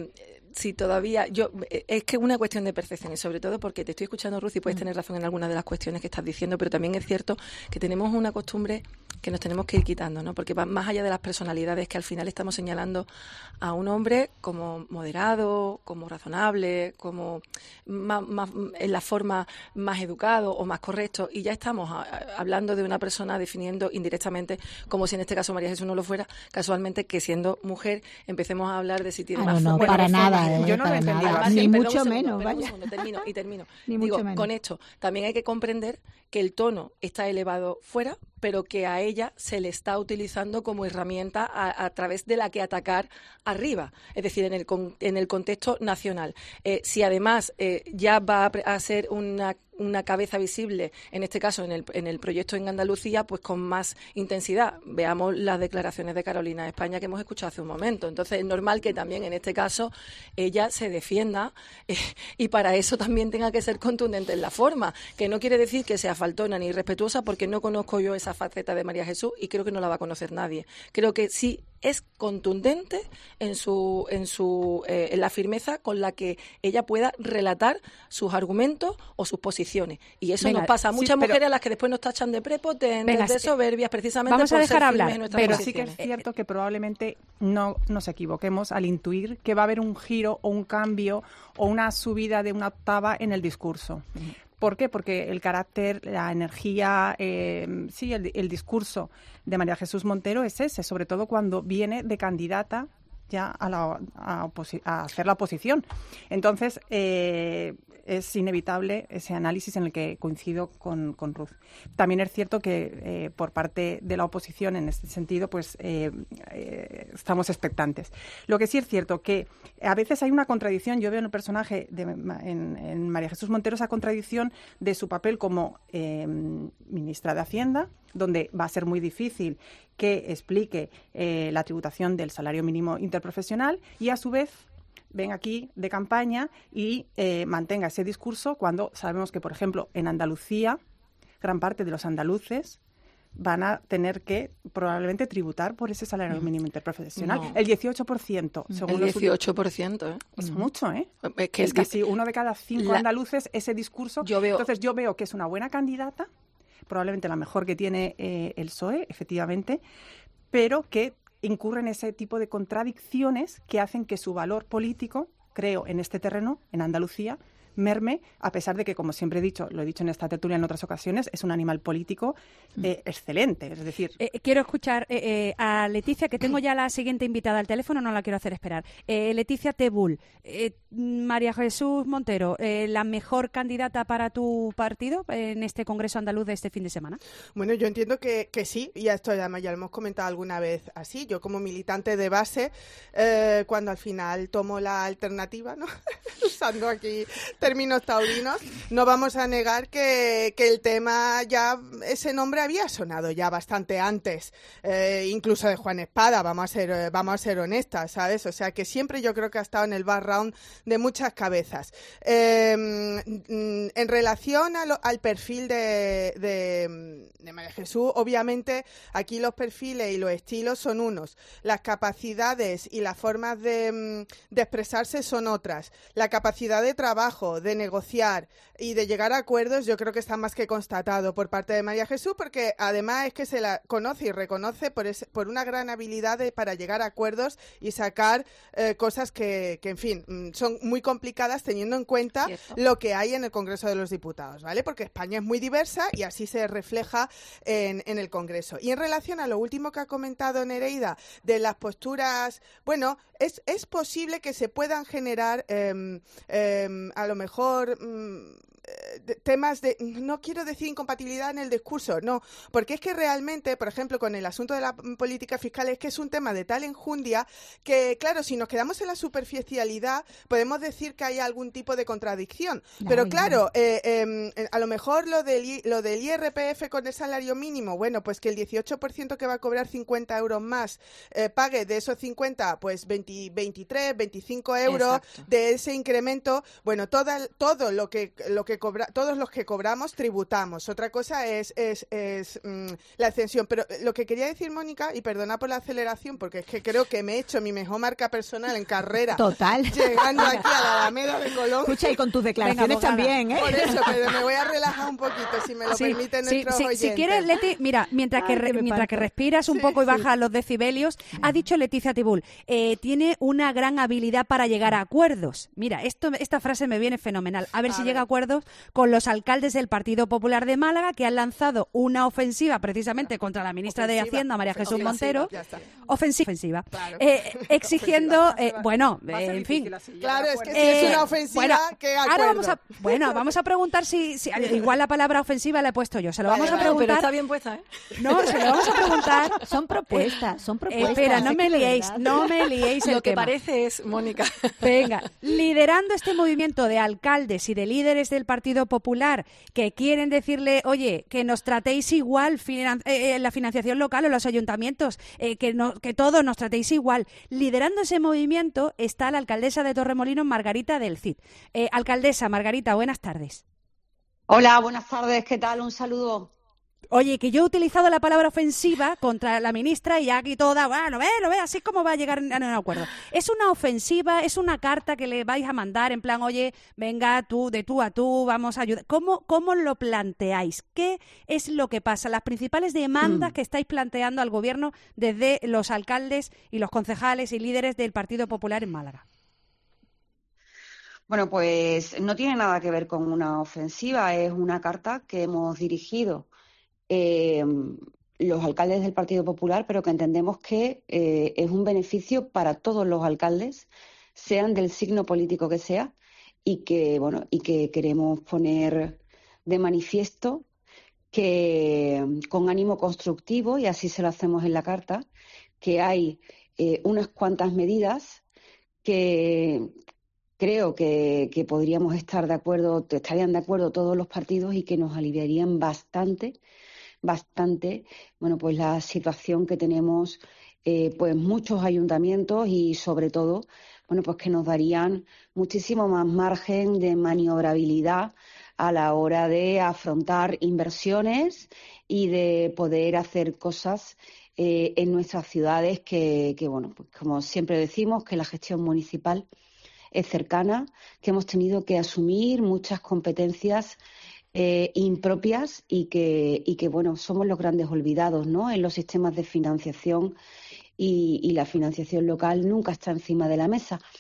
Si todavía, es que es una cuestión de percepción, y sobre todo porque te estoy escuchando, Ruth, y puedes tener razón en algunas de las cuestiones que estás diciendo, pero también es cierto que tenemos una costumbre que nos tenemos que ir quitando, ¿no? Porque va más allá de las personalidades, que al final estamos señalando a un hombre como moderado, como razonable, como más en la forma más educado o más correcto, y ya estamos hablando de una persona definiendo indirectamente, como si en este caso María Jesús no lo fuera, casualmente, que siendo mujer empecemos a hablar de si tiene más no, para nada. Yo no lo entendí. Ni mucho menos, vaya. Termino. Ni mucho menos. Con esto también hay que comprender que el tono está elevado fuera, pero que a ella se le está utilizando como herramienta a través de la que atacar arriba, es decir, en el contexto nacional. Si además ya va a ser una cabeza visible, en este caso en el proyecto en Andalucía, pues con más intensidad. Veamos las declaraciones de Carolina de España que hemos escuchado hace un momento. Entonces es normal que también en este caso ella se defienda y para eso también tenga que ser contundente en la forma, que no quiere decir que sea faltona ni irrespetuosa, porque no conozco yo esa faceta de María Jesús y creo que no la va a conocer nadie. Creo que sí es contundente en la firmeza con la que ella pueda relatar sus argumentos o sus posiciones. Y eso nos pasa a muchas mujeres a las que después nos tachan de prepotentes, de soberbias, precisamente vamos por a dejar ser hablar, firmes en nuestras pero posiciones. sí que es cierto que probablemente no nos equivoquemos al intuir que va a haber un giro o un cambio o una subida de una octava en el discurso. ¿Por qué? Porque el carácter, la energía, el discurso de María Jesús Montero es ese, sobre todo cuando viene de candidata ya a hacer la oposición. Entonces, es inevitable ese análisis en el que coincido con Ruth. También es cierto que por parte de la oposición, en este sentido, pues estamos expectantes. Lo que sí es cierto que a veces hay una contradicción. Yo veo en el personaje en María Jesús Montero esa contradicción de su papel como ministra de Hacienda, donde va a ser muy difícil que explique la tributación del salario mínimo interprofesional, y a su vez ven aquí de campaña y mantenga ese discurso cuando sabemos que, por ejemplo, en Andalucía, gran parte de los andaluces van a tener que probablemente tributar por ese salario mínimo interprofesional. No. El 18%. Según el 18%, Es mucho, ¿eh? Es que casi uno de cada 5 andaluces ese discurso. Entonces yo veo que es una buena candidata, probablemente la mejor que tiene el PSOE, efectivamente, pero que incurre en ese tipo de contradicciones que hacen que su valor político, creo, en este terreno, en Andalucía, merme, a pesar de que, como siempre he dicho, lo he dicho en esta tertulia en otras ocasiones, es un animal político excelente. Es decir, quiero escuchar a Leticia, que tengo ya la siguiente invitada al teléfono, no la quiero hacer esperar. Leticia Tebul, María Jesús Montero, ¿la mejor candidata para tu partido en este Congreso Andaluz de este fin de semana? Bueno, yo entiendo que sí, y esto además ya lo hemos comentado alguna vez así. Yo como militante de base, cuando al final tomo la alternativa, ¿no? Usando aquí términos taurinos, no vamos a negar que el tema ya, ese nombre había sonado ya bastante antes, incluso de Juan Espada, vamos a ser honestas, ¿sabes? O sea que siempre yo creo que ha estado en el background de muchas cabezas. En relación al perfil de María Jesús, obviamente aquí los perfiles y los estilos son unos, las capacidades y las formas de expresarse son otras, la capacidad de trabajo, de negociar y de llegar a acuerdos, yo creo que está más que constatado por parte de María Jesús, porque además es que se la conoce y reconoce por una gran habilidad para llegar a acuerdos y sacar cosas que, en fin, son muy complicadas teniendo en cuenta lo que hay en el Congreso de los Diputados, ¿vale? Porque España es muy diversa y así se refleja en el Congreso. Y en relación a lo último que ha comentado Nereida, de las posturas, bueno, es posible que se puedan generar a lo mejor temas de, no quiero decir incompatibilidad en el discurso, no, porque es que realmente, por ejemplo, con el asunto de la política fiscal, es que es un tema de tal enjundia que, claro, si nos quedamos en la superficialidad, podemos decir que hay algún tipo de contradicción, pero claro, a lo mejor lo del IRPF con el salario mínimo, bueno, pues que el 18% que va a cobrar 50 euros más pague de esos 50, pues 23, 25 euros. Exacto. De ese incremento, bueno, todo lo que todos los que cobramos tributamos. Otra cosa es la exención. Pero lo que quería decir, Mónica, y perdona por la aceleración, porque es que creo que me he hecho mi mejor marca personal en carrera. Total. Llegando aquí a la Alameda de Colón. Escucha, y con tus declaraciones también, ¿eh? Por eso, pero me voy a relajar un poquito, si me lo permiten nuestros oyentes. Si quieres, Leti, mira, mientras que respiras un poco y bajas los decibelios, ha dicho Leticia Tibul, tiene una gran habilidad para llegar a acuerdos. Mira, esta frase me viene fenomenal. A ver si llega a acuerdos con los alcaldes del Partido Popular de Málaga, que han lanzado una ofensiva precisamente contra la ministra de Hacienda, María Jesús Montero. Ofensiva. Claro. Exigiendo, en fin. Claro, es que si es una ofensiva, ¿qué acuerdo? Ahora vamos a preguntar si igual la palabra ofensiva la he puesto yo. Se lo vamos a preguntar. Pero está bien puesta, ¿eh? No, se lo vamos a preguntar. Son propuestas. Espera, no me liéis el Lo que tema. parece es, Mónica. Venga, liderando este movimiento de alcaldes y de líderes del Partido Popular que quieren decirle, oye, que nos tratéis igual la financiación local o los ayuntamientos, que todos nos tratéis igual. Liderando ese movimiento está la alcaldesa de Torremolinos, Margarita del Cid. Alcaldesa Margarita, buenas tardes. Hola, buenas tardes, ¿qué tal? Un saludo. Oye, que yo he utilizado la palabra ofensiva contra la ministra y aquí toda, lo ve, así como va a llegar a un acuerdo. ¿Es una ofensiva, es una carta que le vais a mandar en plan, oye, venga, de tú a tú, vamos a ayudar? ¿Cómo lo planteáis? ¿Qué es lo que pasa? Las principales demandas que estáis planteando al gobierno desde los alcaldes y los concejales y líderes del Partido Popular en Málaga. Bueno, pues no tiene nada que ver con una ofensiva, es una carta que hemos dirigido los alcaldes del Partido Popular, pero que entendemos que es un beneficio para todos los alcaldes, sean del signo político que sea, y que queremos poner de manifiesto que con ánimo constructivo, y así se lo hacemos en la carta, que hay unas cuantas medidas que creo que podríamos estarían de acuerdo todos los partidos y que nos aliviarían bastante, pues la situación que tenemos, pues muchos ayuntamientos y sobre todo, pues que nos darían muchísimo más margen de maniobrabilidad a la hora de afrontar inversiones y de poder hacer cosas en nuestras ciudades que pues como siempre decimos, que la gestión municipal es cercana, que hemos tenido que asumir muchas competencias impropias y que somos los grandes olvidados, ¿no? En los sistemas de financiación y la financiación local nunca está encima de la mesa.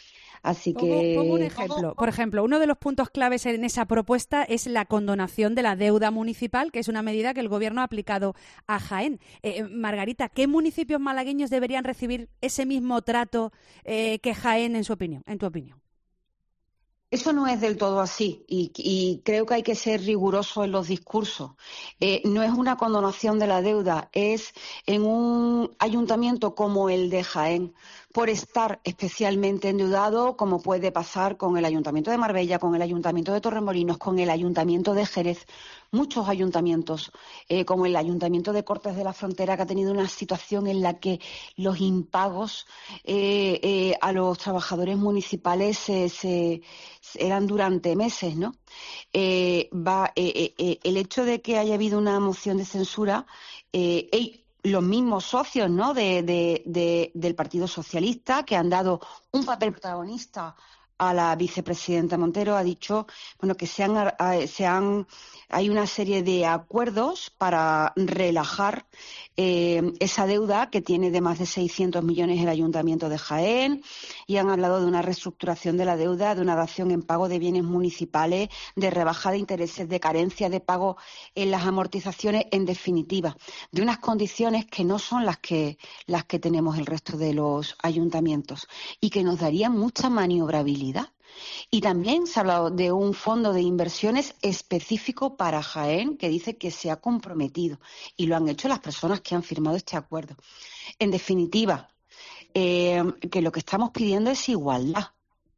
Así que... Pongo un ejemplo. Por ejemplo, uno de los puntos claves en esa propuesta es la condonación de la deuda municipal, que es una medida que el Gobierno ha aplicado a Jaén. Margarita, ¿qué municipios malagueños deberían recibir ese mismo trato que Jaén, en tu opinión? Eso no es del todo así y creo que hay que ser riguroso en los discursos. No es una condonación de la deuda, es en un ayuntamiento como el de Jaén, por estar especialmente endeudado, como puede pasar con el Ayuntamiento de Marbella, con el Ayuntamiento de Torremolinos, con el Ayuntamiento de Jerez, muchos ayuntamientos, como el Ayuntamiento de Cortes de la Frontera, que ha tenido una situación en la que los impagos a los trabajadores municipales eran durante meses, ¿no? El hecho de que haya habido una moción de censura, los mismos socios, ¿no?, del Partido Socialista, que han dado un papel protagonista a la vicepresidenta Montero, ha dicho, bueno, que hay una serie de acuerdos para relajar esa deuda que tiene de más de 600 millones el Ayuntamiento de Jaén, y han hablado de una reestructuración de la deuda, de una dación en pago de bienes municipales, de rebaja de intereses, de carencia de pago en las amortizaciones, en definitiva, de unas condiciones que no son las que tenemos el resto de los ayuntamientos y que nos darían mucha maniobrabilidad. Y también se ha hablado de un fondo de inversiones específico para Jaén, que dice que se ha comprometido, y lo han hecho las personas que han firmado este acuerdo. En definitiva, que lo que estamos pidiendo es igualdad,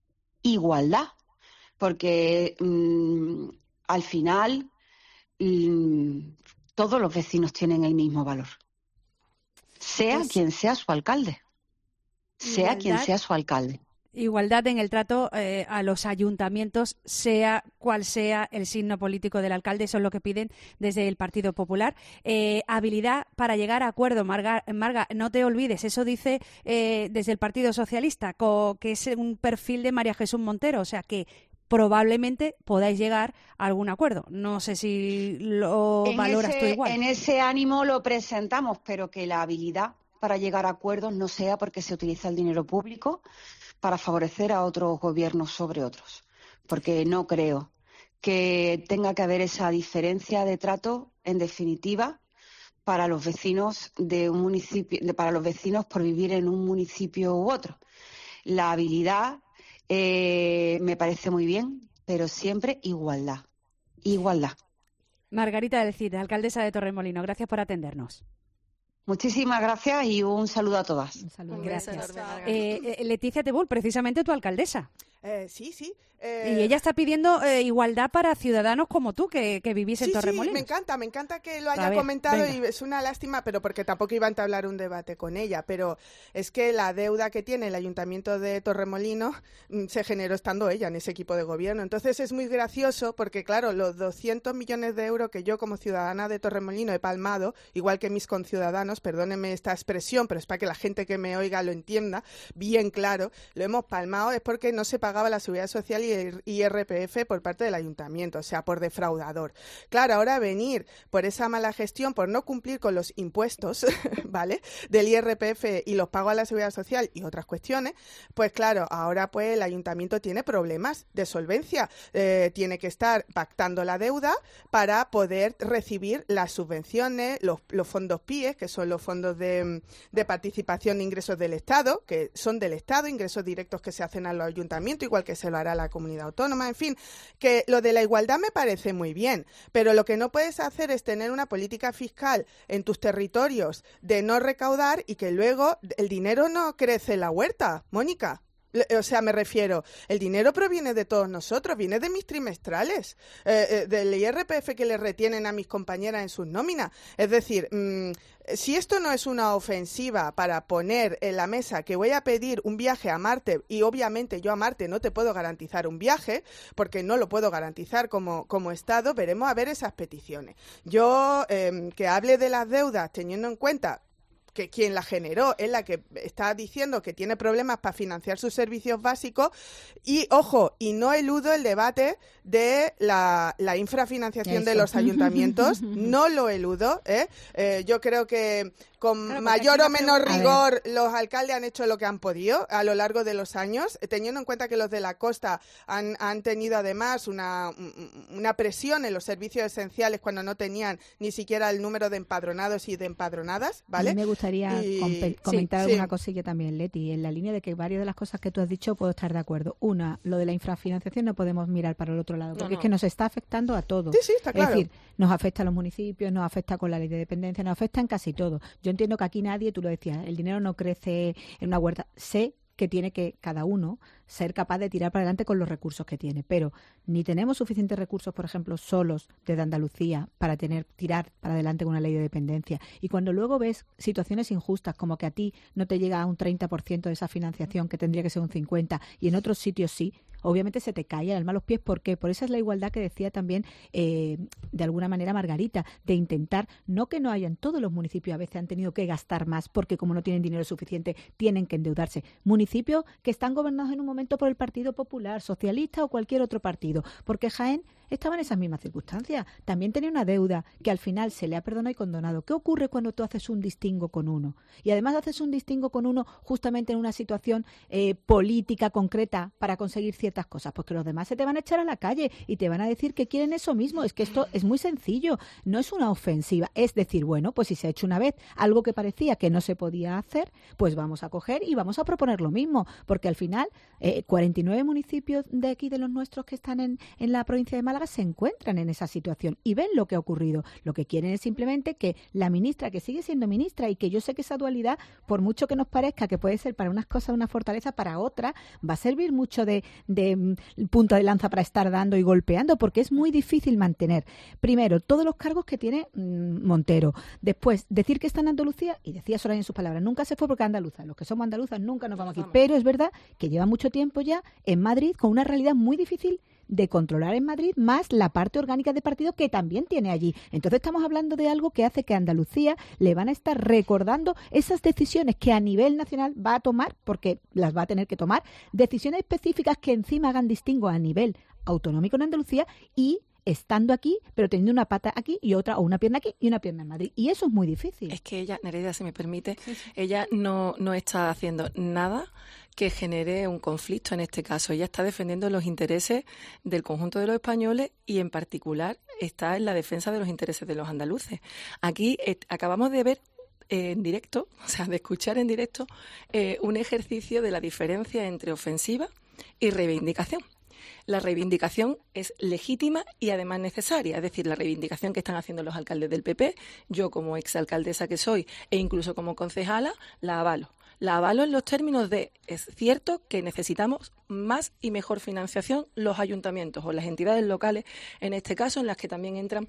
porque al final todos los vecinos tienen el mismo valor, sea quien sea su alcalde, Igualdad en el trato a los ayuntamientos, sea cual sea el signo político del alcalde, eso es lo que piden desde el Partido Popular. Habilidad para llegar a acuerdo, Marga, no te olvides, eso dice desde el Partido Socialista, que es un perfil de María Jesús Montero, o sea que probablemente podáis llegar a algún acuerdo. No sé si lo valoras tú igual. En ese ánimo lo presentamos, pero que la habilidad para llegar a acuerdos no sea porque se utiliza el dinero público para favorecer a otros gobiernos sobre otros, porque no creo que tenga que haber esa diferencia de trato, en definitiva, para los vecinos de un municipio, para los vecinos por vivir en un municipio u otro. La habilidad me parece muy bien, pero siempre igualdad. Margarita del Cid, alcaldesa de Torremolinos, gracias por atendernos. Muchísimas gracias y un saludo a todas. Gracias. Leticia Tebul, precisamente tu alcaldesa. Sí. Y ella está pidiendo igualdad para ciudadanos como tú, que vivís en Torremolinos. Sí, me encanta que lo haya comentado, venga. Y es una lástima, pero porque tampoco iba a entablar un debate con ella, pero es que la deuda que tiene el Ayuntamiento de Torremolinos se generó estando ella en ese equipo de gobierno. Entonces es muy gracioso porque, claro, los 200 millones de euros que yo como ciudadana de Torremolinos he palmado, igual que mis conciudadanos, perdónenme esta expresión, pero es para que la gente que me oiga lo entienda bien claro, lo hemos palmado, es porque no se pagaba la Seguridad Social y el IRPF por parte del ayuntamiento, o sea, por defraudador. Claro, ahora venir por esa mala gestión, por no cumplir con los impuestos, ¿vale?, del IRPF y los pagos a la Seguridad Social y otras cuestiones, pues claro, ahora pues el ayuntamiento tiene problemas de solvencia, tiene que estar pactando la deuda para poder recibir las subvenciones, los fondos PIE, que son los fondos de participación de ingresos del Estado, que son del Estado, ingresos directos que se hacen a los ayuntamientos, igual que se lo hará la comunidad autónoma, en fin, que lo de la igualdad me parece muy bien, pero lo que no puedes hacer es tener una política fiscal en tus territorios de no recaudar y que luego el dinero no crece en la huerta, Mónica. O sea, me refiero, el dinero proviene de todos nosotros, viene de mis trimestrales, del IRPF que le retienen a mis compañeras en sus nóminas. Es decir, si esto no es una ofensiva para poner en la mesa que voy a pedir un viaje a Marte, y obviamente yo a Marte no te puedo garantizar un viaje, porque no lo puedo garantizar como Estado, veremos a ver esas peticiones. Yo, que hable de las deudas teniendo en cuenta que quien la generó es la que está diciendo que tiene problemas para financiar sus servicios básicos y, ojo, y no eludo el debate de la infrafinanciación de los ayuntamientos, no lo eludo, yo creo que con mayor o menor rigor los alcaldes han hecho lo que han podido a lo largo de los años, teniendo en cuenta que los de la costa han tenido además una presión en los servicios esenciales cuando no tenían ni siquiera el número de empadronados y de empadronadas, ¿vale? A mí me gustaría comentar alguna cosilla también, Leti, en la línea de que varias de las cosas que tú has dicho puedo estar de acuerdo. Una, lo de la infrafinanciación no podemos mirar para el otro lado, porque es que nos está afectando a todos. Sí, está claro. Es decir, nos afecta a los municipios, nos afecta con la ley de dependencia, nos afecta en casi todo. Yo entiendo que aquí nadie, tú lo decías, el dinero no crece en una huerta. Sé que tiene que cada uno ser capaz de tirar para adelante con los recursos que tiene, pero ni tenemos suficientes recursos, por ejemplo, solos desde Andalucía para tirar para adelante con una ley de dependencia. Y cuando luego ves situaciones injustas, como que a ti no te llega a un 30% de esa financiación, que tendría que ser un 50%, y en otros sitios sí, obviamente se te cae el alma a los pies. ¿Por qué? Por esa es la igualdad que decía también de alguna manera Margarita, de intentar, no que no hayan, todos los municipios a veces han tenido que gastar más porque como no tienen dinero suficiente tienen que endeudarse. Municipios que están gobernados en un momento por el Partido Popular, Socialista o cualquier otro partido, porque Jaén estaba en esas mismas circunstancias. También tenía una deuda que al final se le ha perdonado y condonado. ¿Qué ocurre cuando tú haces un distingo con uno? Y además haces un distingo con uno justamente en una situación política concreta para conseguir ciertas cosas, porque los demás se te van a echar a la calle y te van a decir que quieren eso mismo. Es que esto es muy sencillo, no es una ofensiva. Es decir, bueno, pues si se ha hecho una vez algo que parecía que no se podía hacer, pues vamos a coger y vamos a proponer lo mismo, porque al final 49 municipios de aquí, de los nuestros que están en la provincia de Málaga, se encuentran en esa situación y ven lo que ha ocurrido. Lo que quieren es simplemente que la ministra, que sigue siendo ministra, y que yo sé que esa dualidad, por mucho que nos parezca que puede ser para unas cosas una fortaleza, para otras va a servir mucho de punta de lanza para estar dando y golpeando, porque es muy difícil mantener, primero, todos los cargos que tiene Montero. Después, decir que está en Andalucía, y decía Soraya en sus palabras, nunca se fue porque es andaluza. Los que somos andaluzas nunca nos vamos aquí. Pero es verdad que lleva mucho tiempo ya en Madrid con una realidad muy difícil de controlar en Madrid, más la parte orgánica de partido que también tiene allí. Entonces estamos hablando de algo que hace que a Andalucía le van a estar recordando esas decisiones que a nivel nacional va a tomar, porque las va a tener que tomar, decisiones específicas que encima hagan distingo a nivel autonómico en Andalucía y estando aquí, pero teniendo una pata aquí y otra, o una pierna aquí y una pierna en Madrid. Y eso es muy difícil. Es que ella, Nereida, si me permite, ella no está haciendo nada que genere un conflicto en este caso. Ella está defendiendo los intereses del conjunto de los españoles y en particular está en la defensa de los intereses de los andaluces. Aquí acabamos de ver en directo, o sea, de escuchar en directo un ejercicio de la diferencia entre ofensiva y reivindicación. La reivindicación es legítima y además necesaria, es decir, la reivindicación que están haciendo los alcaldes del PP, yo como exalcaldesa que soy e incluso como concejala, la avalo. La avalo en los términos de, es cierto que necesitamos más y mejor financiación los ayuntamientos o las entidades locales, en este caso en las que también entran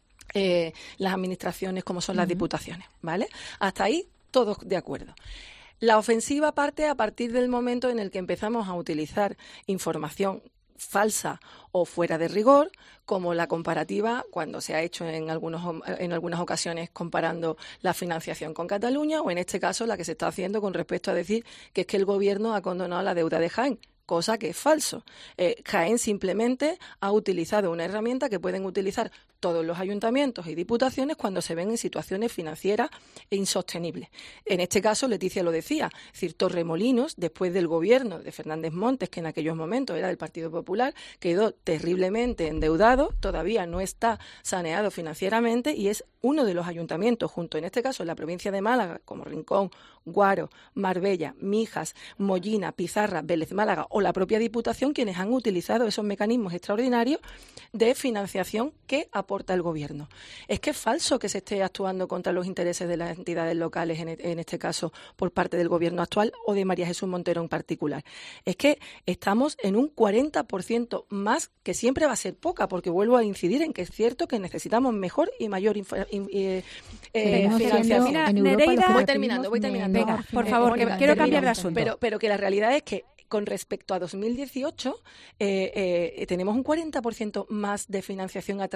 las administraciones como son las diputaciones, ¿vale? Hasta ahí todos de acuerdo. La ofensiva parte a partir del momento en el que empezamos a utilizar información falsa o fuera de rigor, como la comparativa cuando se ha hecho en algunas ocasiones comparando la financiación con Cataluña, o en este caso la que se está haciendo con respecto a decir que es que el gobierno ha condonado la deuda de Jaén, cosa que es falso. Jaén simplemente ha utilizado una herramienta que pueden utilizar todos los ayuntamientos y diputaciones cuando se ven en situaciones financieras insostenibles. En este caso, Leticia lo decía, es decir, Torremolinos, después del gobierno de Fernández Montes, que en aquellos momentos era del Partido Popular, quedó terriblemente endeudado, todavía no está saneado financieramente y es uno de los ayuntamientos, junto en este caso en la provincia de Málaga, como Rincón, Guaro, Marbella, Mijas, Mollina, Pizarra, Vélez Málaga o la propia Diputación, quienes han utilizado esos mecanismos extraordinarios de financiación que aporta el gobierno. Es que es falso que se esté actuando contra los intereses de las entidades locales, en este caso por parte del gobierno actual o de María Jesús Montero en particular. Es que estamos en un 40% más, que siempre va a ser poca, porque vuelvo a incidir en que es cierto que necesitamos mejor y mayor financiación. Mira, Nereida, voy terminando. Venga, por favor, que quiero cambiar de asunto. Pero que la realidad es que con respecto a 2018 tenemos un 40% más de financiación a través de las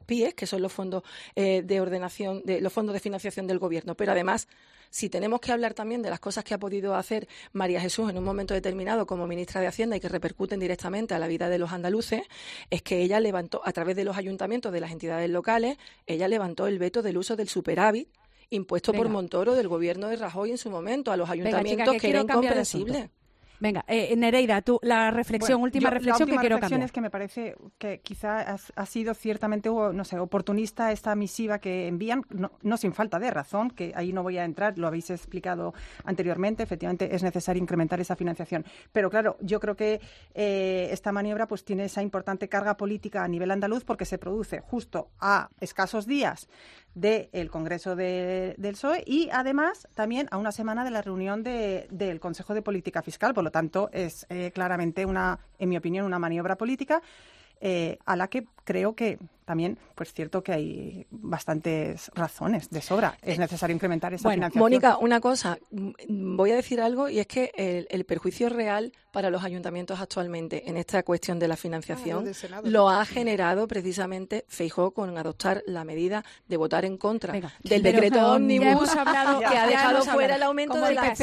PIEs, que son los fondos de ordenación, los fondos de financiación del gobierno. Pero además, si tenemos que hablar también de las cosas que ha podido hacer María Jesús en un momento determinado como ministra de Hacienda y que repercuten directamente a la vida de los andaluces, es que ella levantó, a través de los ayuntamientos, de las entidades locales, ella levantó el veto del uso del superávit impuesto por Montoro del gobierno de Rajoy en su momento a los ayuntamientos, chica, que era incomprensible. Venga, Nereida, tú, la reflexión, última reflexión que quiero cambiar. Es que me parece que quizá ha sido ciertamente, no sé, oportunista esta misiva que envían, no sin falta de razón, que ahí no voy a entrar, lo habéis explicado anteriormente, efectivamente es necesario incrementar esa financiación. Pero claro, yo creo que esta maniobra pues tiene esa importante carga política a nivel andaluz porque se produce justo a escasos días del Congreso del PSOE y además también a una semana de la reunión del Consejo de Política Fiscal. Por lo tanto, es claramente en mi opinión, una maniobra política a la que creo que también, pues cierto que hay bastantes razones de sobra. Es necesario incrementar esa financiación. Mónica, una cosa, voy a decir algo y es que el perjuicio real para los ayuntamientos actualmente en esta cuestión de la financiación lo ha generado precisamente Feijóo con adoptar la medida de votar en contra del decreto ómnibus que ha dejado fuera el aumento de la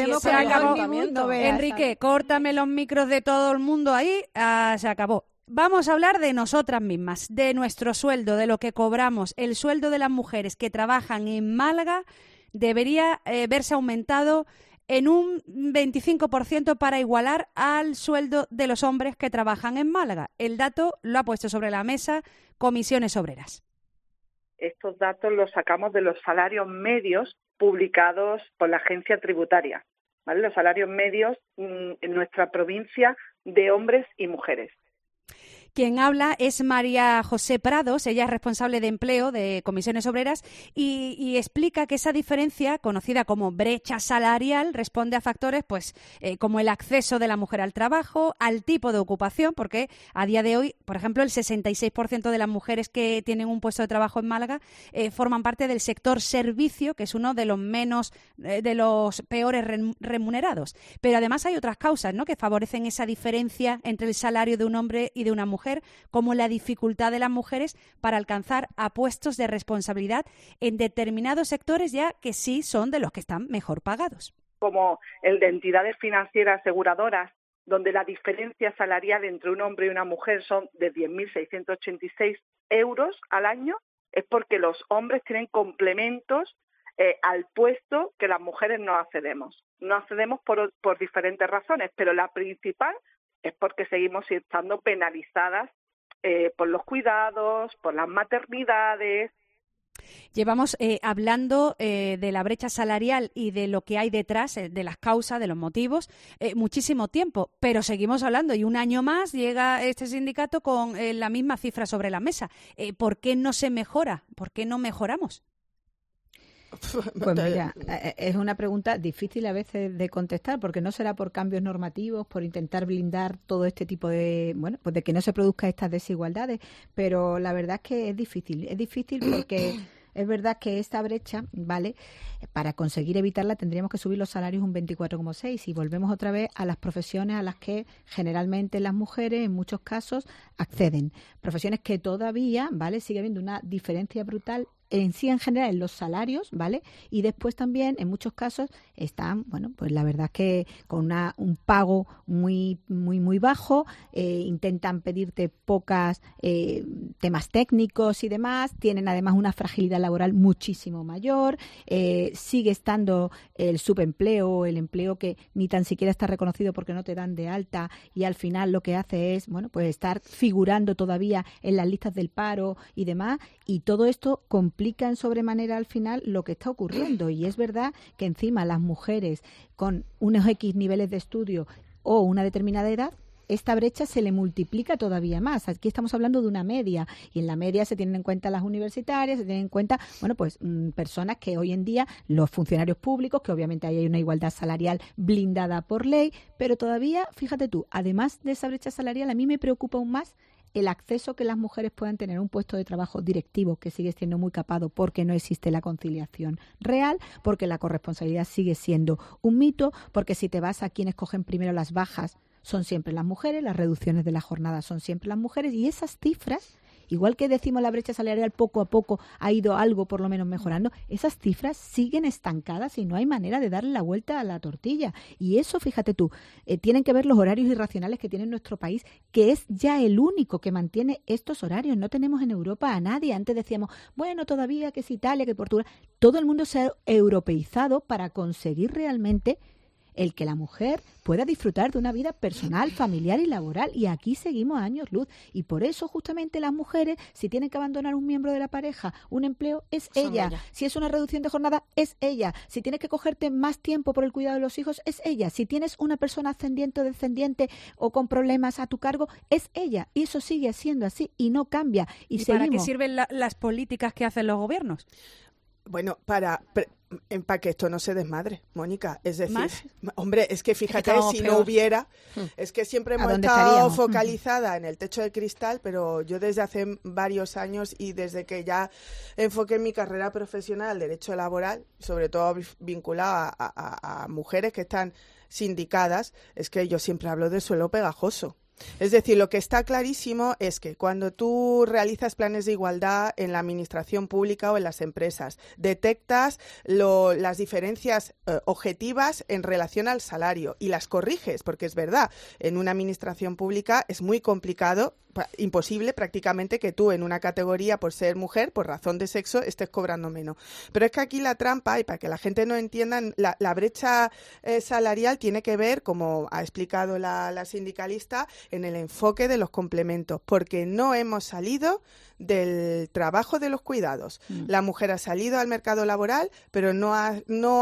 Enrique, córtame los micros de todo el mundo ahí, se acabó. Vamos a hablar de nosotras mismas, de nuestro sueldo, de lo que cobramos. El sueldo de las mujeres que trabajan en Málaga debería verse aumentado en un 25% para igualar al sueldo de los hombres que trabajan en Málaga. El dato lo ha puesto sobre la mesa Comisiones Obreras. Estos datos los sacamos de los salarios medios publicados por la agencia tributaria, ¿vale? Los salarios medios en nuestra provincia de hombres y mujeres. Quien habla es María José Prados, ella es responsable de empleo de Comisiones Obreras y explica que esa diferencia, conocida como brecha salarial, responde a factores pues como el acceso de la mujer al trabajo, al tipo de ocupación, porque a día de hoy, por ejemplo, el 66% de las mujeres que tienen un puesto de trabajo en Málaga forman parte del sector servicio, que es uno de los de los peores remunerados. Pero además hay otras causas, ¿no?, que favorecen esa diferencia entre el salario de un hombre y de una mujer, como la dificultad de las mujeres para alcanzar a puestos de responsabilidad en determinados sectores ya que sí son de los que están mejor pagados. Como el de entidades financieras aseguradoras, donde la diferencia salarial entre un hombre y una mujer son de 10.686 euros al año, es porque los hombres tienen complementos al puesto que las mujeres no accedemos. No accedemos por diferentes razones, pero la principal es porque seguimos estando penalizadas por los cuidados, por las maternidades. Llevamos hablando de la brecha salarial y de lo que hay detrás, de las causas, de los motivos, muchísimo tiempo, pero seguimos hablando y un año más llega este sindicato con la misma cifra sobre la mesa. ¿Por qué no se mejora? ¿Por qué no mejoramos? Pues mira, es una pregunta difícil a veces de contestar, porque no será por cambios normativos, por intentar blindar todo este tipo de, bueno, pues de que no se produzcan estas desigualdades, pero la verdad es que es difícil porque es verdad que esta brecha, ¿vale?, para conseguir evitarla tendríamos que subir los salarios un 24,6 y volvemos otra vez a las profesiones a las que generalmente las mujeres en muchos casos acceden. Profesiones que todavía, ¿vale?, sigue habiendo una diferencia brutal en sí en general en los salarios, ¿vale? Y después también en muchos casos están, bueno, pues la verdad es que con un pago muy bajo, intentan pedirte pocas temas técnicos y demás, tienen además una fragilidad laboral muchísimo mayor, sigue estando el subempleo, el empleo que ni tan siquiera está reconocido porque no te dan de alta y al final lo que hace es, bueno, pues estar figurando todavía en las listas del paro y demás, y todo esto complica en sobremanera al final lo que está ocurriendo. Y es verdad que encima las mujeres con unos X niveles de estudio o una determinada edad, esta brecha se le multiplica todavía más. Aquí estamos hablando de una media y en la media se tienen en cuenta las universitarias, se tienen en cuenta, bueno, pues personas que hoy en día, los funcionarios públicos, que obviamente hay una igualdad salarial blindada por ley, pero todavía, fíjate tú, además de esa brecha salarial, a mí me preocupa aún más el acceso que las mujeres puedan tener a un puesto de trabajo directivo, que sigue siendo muy capado porque no existe la conciliación real, porque la corresponsabilidad sigue siendo un mito, porque si te vas a quienes cogen primero las bajas son siempre las mujeres, las reducciones de la jornada son siempre las mujeres, y esas cifras igual que decimos la brecha salarial poco a poco ha ido algo por lo menos mejorando, esas cifras siguen estancadas y no hay manera de darle la vuelta a la tortilla. Y eso, fíjate tú, tienen que ver los horarios irracionales que tiene nuestro país, que es ya el único que mantiene estos horarios. No tenemos en Europa a nadie. Antes decíamos, bueno, todavía que es Italia, que Portugal. Todo el mundo se ha europeizado para conseguir realmente el que la mujer pueda disfrutar de una vida personal, familiar y laboral. Y aquí seguimos a años luz. Y por eso justamente las mujeres, si tienen que abandonar un miembro de la pareja, un empleo, es ella. Si es una reducción de jornada, es ella. Si tienes que cogerte más tiempo por el cuidado de los hijos, es ella. Si tienes una persona ascendiente o descendiente o con problemas a tu cargo, es ella. Y eso sigue siendo así y no cambia. ¿Y para qué sirven las políticas que hacen los gobiernos? Bueno, para que esto no se desmadre, Mónica. Es decir, hombre, es que fíjate, si no hubiera, es que siempre hemos estado focalizada en el techo de cristal, pero yo desde hace varios años y desde que ya enfoqué mi carrera profesional al derecho laboral, sobre todo vinculada a mujeres que están sindicadas, es que yo siempre hablo de suelo pegajoso. Es decir, lo que está clarísimo es que cuando tú realizas planes de igualdad en la administración pública o en las empresas, detectas las diferencias objetivas en relación al salario y las corriges, porque es verdad, en una administración pública es muy complicado, imposible prácticamente que tú en una categoría por ser mujer, por razón de sexo, estés cobrando menos. Pero es que aquí la trampa, y para que la gente no entienda, la brecha salarial tiene que ver, como ha explicado la sindicalista, en el enfoque de los complementos, porque no hemos salido del trabajo de los cuidados. La mujer ha salido al mercado laboral, pero no ha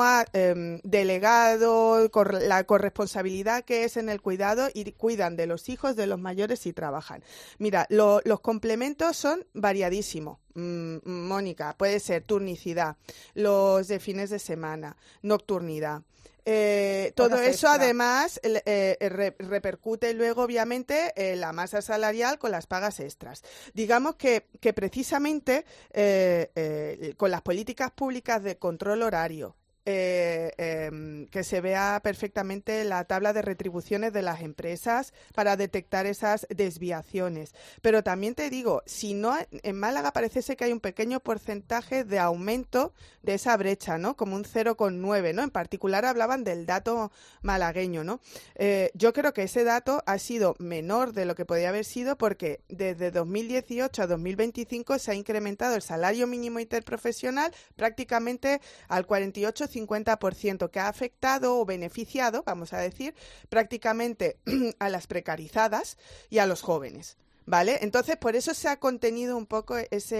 delegado la corresponsabilidad que es en el cuidado y cuidan de los hijos, de los mayores y trabajan. Mira, los complementos son variadísimos. Mónica, puede ser turnicidad, los de fines de semana, nocturnidad. Todo eso además repercute luego obviamente en la masa salarial con las pagas extras. Digamos que precisamente con las políticas públicas de control horario, que se vea perfectamente la tabla de retribuciones de las empresas para detectar esas desviaciones. Pero también te digo, si no, en Málaga parece ser que hay un pequeño porcentaje de aumento de esa brecha, ¿no? Como un 0,9, ¿no? En particular hablaban del dato malagueño, ¿no? Yo creo que ese dato ha sido menor de lo que podía haber sido porque desde 2018 a 2025 se ha incrementado el salario mínimo interprofesional prácticamente al 48-50%, que ha afectado o beneficiado, vamos a decir, prácticamente a las precarizadas y a los jóvenes. ¿Vale? Entonces, por eso se ha contenido un poco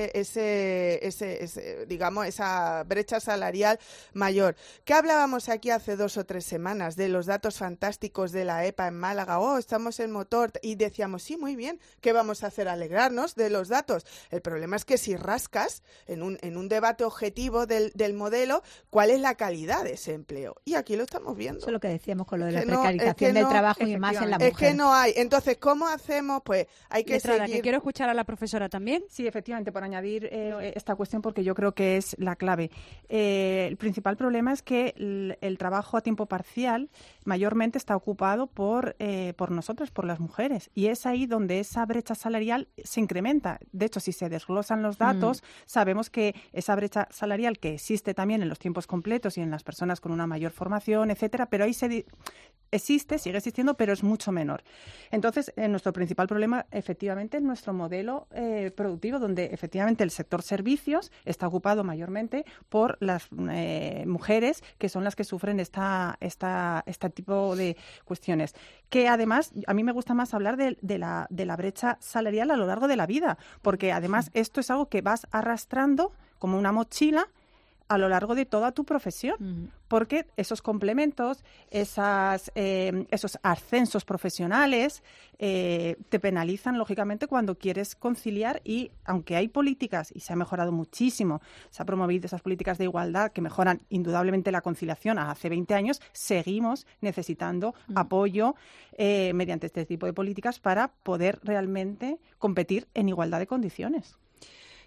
digamos, esa brecha salarial mayor. ¿Qué hablábamos aquí hace 2 o 3 semanas de los datos fantásticos de la EPA en Málaga? Estamos en motor y decíamos, sí, muy bien, ¿qué vamos a hacer? Alegrarnos de los datos. El problema es que si rascas en un debate objetivo del modelo, ¿cuál es la calidad de ese empleo? Y aquí lo estamos viendo. Eso es lo que decíamos con lo de la precarización del trabajo y más en la mujer. Es que no hay. Entonces, ¿cómo hacemos? Pues hay que que quiero escuchar a la profesora también. Sí, efectivamente, por añadir esta cuestión, porque yo creo que es la clave. El principal problema es que el trabajo a tiempo parcial mayormente está ocupado por nosotras, por las mujeres, y es ahí donde esa brecha salarial se incrementa. De hecho, si se desglosan los datos, sabemos que esa brecha salarial que existe también en los tiempos completos y en las personas con una mayor formación, etcétera, pero ahí sigue existiendo, pero es mucho menor. Entonces, nuestro principal problema, efectivamente, es nuestro modelo productivo, donde efectivamente el sector servicios está ocupado mayormente por las mujeres, que son las que sufren este tipo de cuestiones. Que además, a mí me gusta más hablar de la brecha salarial a lo largo de la vida, porque además esto es algo que vas arrastrando como una mochila a lo largo de toda tu profesión, porque esos complementos, esos ascensos profesionales te penalizan, lógicamente, cuando quieres conciliar, y aunque hay políticas, y se ha mejorado muchísimo, se ha promovido esas políticas de igualdad que mejoran indudablemente la conciliación hace 20 años, seguimos necesitando apoyo mediante este tipo de políticas para poder realmente competir en igualdad de condiciones.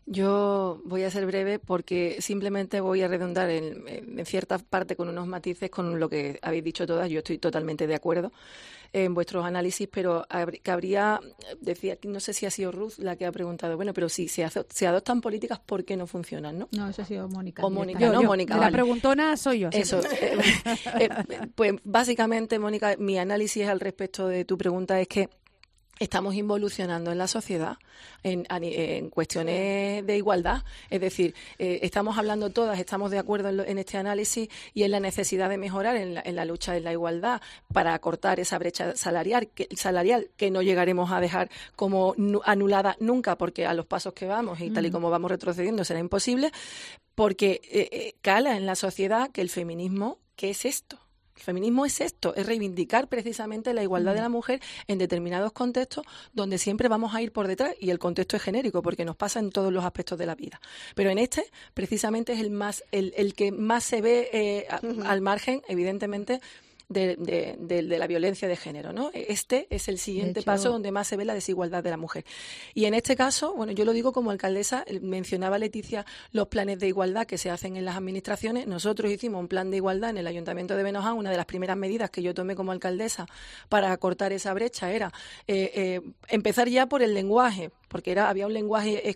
Yo voy a ser breve porque simplemente voy a redundar en cierta parte con unos matices con lo que habéis dicho todas. Yo estoy totalmente de acuerdo en vuestros análisis, pero cabría, decía, no sé si ha sido Ruth la que ha preguntado, bueno, pero si se adoptan políticas, ¿por qué no funcionan? No, eso ha sido Mónica. O Mónica, ¿no? Mónica, La preguntona soy yo. Eso. Pues básicamente, Mónica, mi análisis al respecto de tu pregunta es que estamos involucionando en la sociedad en cuestiones de igualdad. Es decir, estamos hablando todas, estamos de acuerdo en este análisis y en la necesidad de mejorar en la lucha de la igualdad para acortar esa brecha salarial que no llegaremos a dejar como anulada nunca, porque a los pasos que vamos y tal y como vamos retrocediendo será imposible, porque cala en la sociedad que el feminismo, ¿qué es esto? El feminismo es esto, es reivindicar precisamente la igualdad de la mujer en determinados contextos donde siempre vamos a ir por detrás, y el contexto es genérico porque nos pasa en todos los aspectos de la vida. Pero en este, precisamente, es el que más se ve al margen, evidentemente, de la violencia de género, ¿no? Este es el siguiente paso donde más se ve la desigualdad de la mujer. Y en este caso, bueno, yo lo digo como alcaldesa, mencionaba Leticia los planes de igualdad que se hacen en las administraciones. Nosotros hicimos un plan de igualdad en el Ayuntamiento de Benoján. Una de las primeras medidas que yo tomé como alcaldesa para acortar esa brecha era empezar ya por el lenguaje, porque había un lenguaje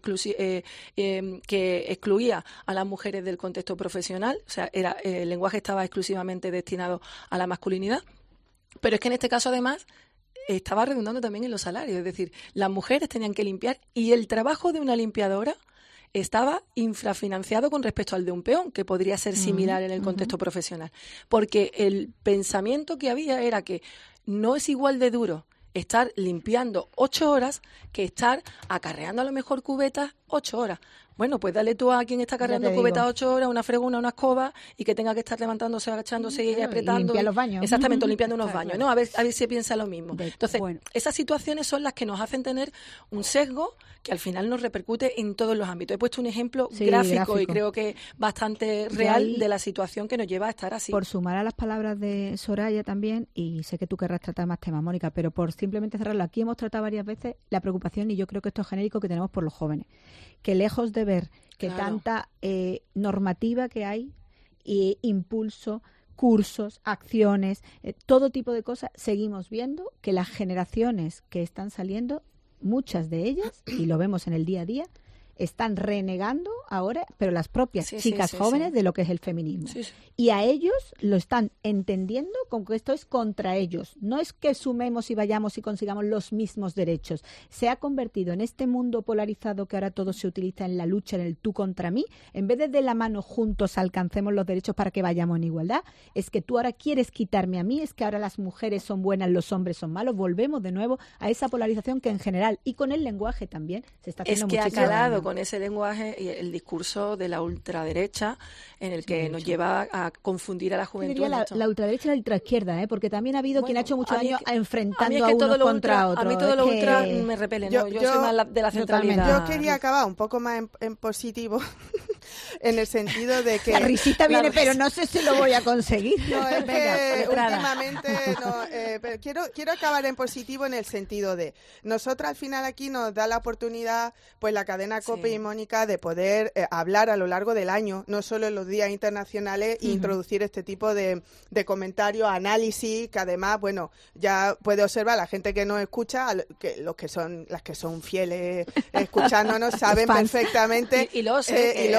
que excluía a las mujeres del contexto profesional, o sea, el lenguaje estaba exclusivamente destinado a la masculinidad, pero es que en este caso además estaba redundando también en los salarios, es decir, las mujeres tenían que limpiar y el trabajo de una limpiadora estaba infrafinanciado con respecto al de un peón, que podría ser similar en el contexto profesional, porque el pensamiento que había era que no es igual de duro estar limpiando 8 horas que estar acarreando a lo mejor cubetas 8 horas. Bueno, pues dale tú a quien está cargando cubetas 8 horas, una fregona, una escoba, y que tenga que estar levantándose, agachándose y apretando. Y limpiar los baños. Exactamente, limpiando unos baños, ¿no? A ver si piensa lo mismo. Entonces, esas situaciones son las que nos hacen tener un sesgo que al final nos repercute en todos los ámbitos. He puesto un ejemplo gráfico y creo que bastante real de la situación que nos lleva a estar así. Por sumar a las palabras de Soraya también, y sé que tú querrás tratar más temas, Mónica, pero por simplemente cerrarlo, aquí hemos tratado varias veces la preocupación, y yo creo que esto es genérico, que tenemos por los jóvenes, que lejos de ver que tanta normativa que hay, impulso, cursos, acciones, todo tipo de cosas, seguimos viendo que las generaciones que están saliendo, muchas de ellas, y lo vemos en el día a día, están renegando ahora, pero las propias chicas jóvenes, de lo que es el feminismo. Y a ellos lo están entendiendo como que esto es contra ellos. No es que sumemos y vayamos y consigamos los mismos derechos. Se ha convertido en este mundo polarizado que ahora todo se utiliza en la lucha, en el tú contra mí. En vez de la mano juntos alcancemos los derechos para que vayamos en igualdad, es que tú ahora quieres quitarme a mí, es que ahora las mujeres son buenas, los hombres son malos. Volvemos de nuevo a esa polarización que en general, y con el lenguaje también, se está haciendo muchísimo. Es que ha calado con ese lenguaje y el discurso de la ultraderecha en el que nos lleva a confundir a la juventud. Yo diría la ultraderecha y la ultraizquierda, porque también ha habido quien ha hecho mucho daño enfrentando a unos contra otros. A mí todo lo ultra me repele, yo soy más de la centralidad. Yo quería acabar un poco más en positivo, en el sentido de que... La risita viene, pero no sé si lo voy a conseguir. No, es que últimamente pero quiero acabar en positivo en el sentido de nosotras al final aquí nos da la oportunidad, pues la cadena COPE y Mónica, de poder hablar a lo largo del año, no solo en los días internacionales, e introducir este tipo de comentarios, análisis, que además, bueno, ya puede observar la gente que nos escucha, que las que son fieles escuchándonos saben perfectamente, las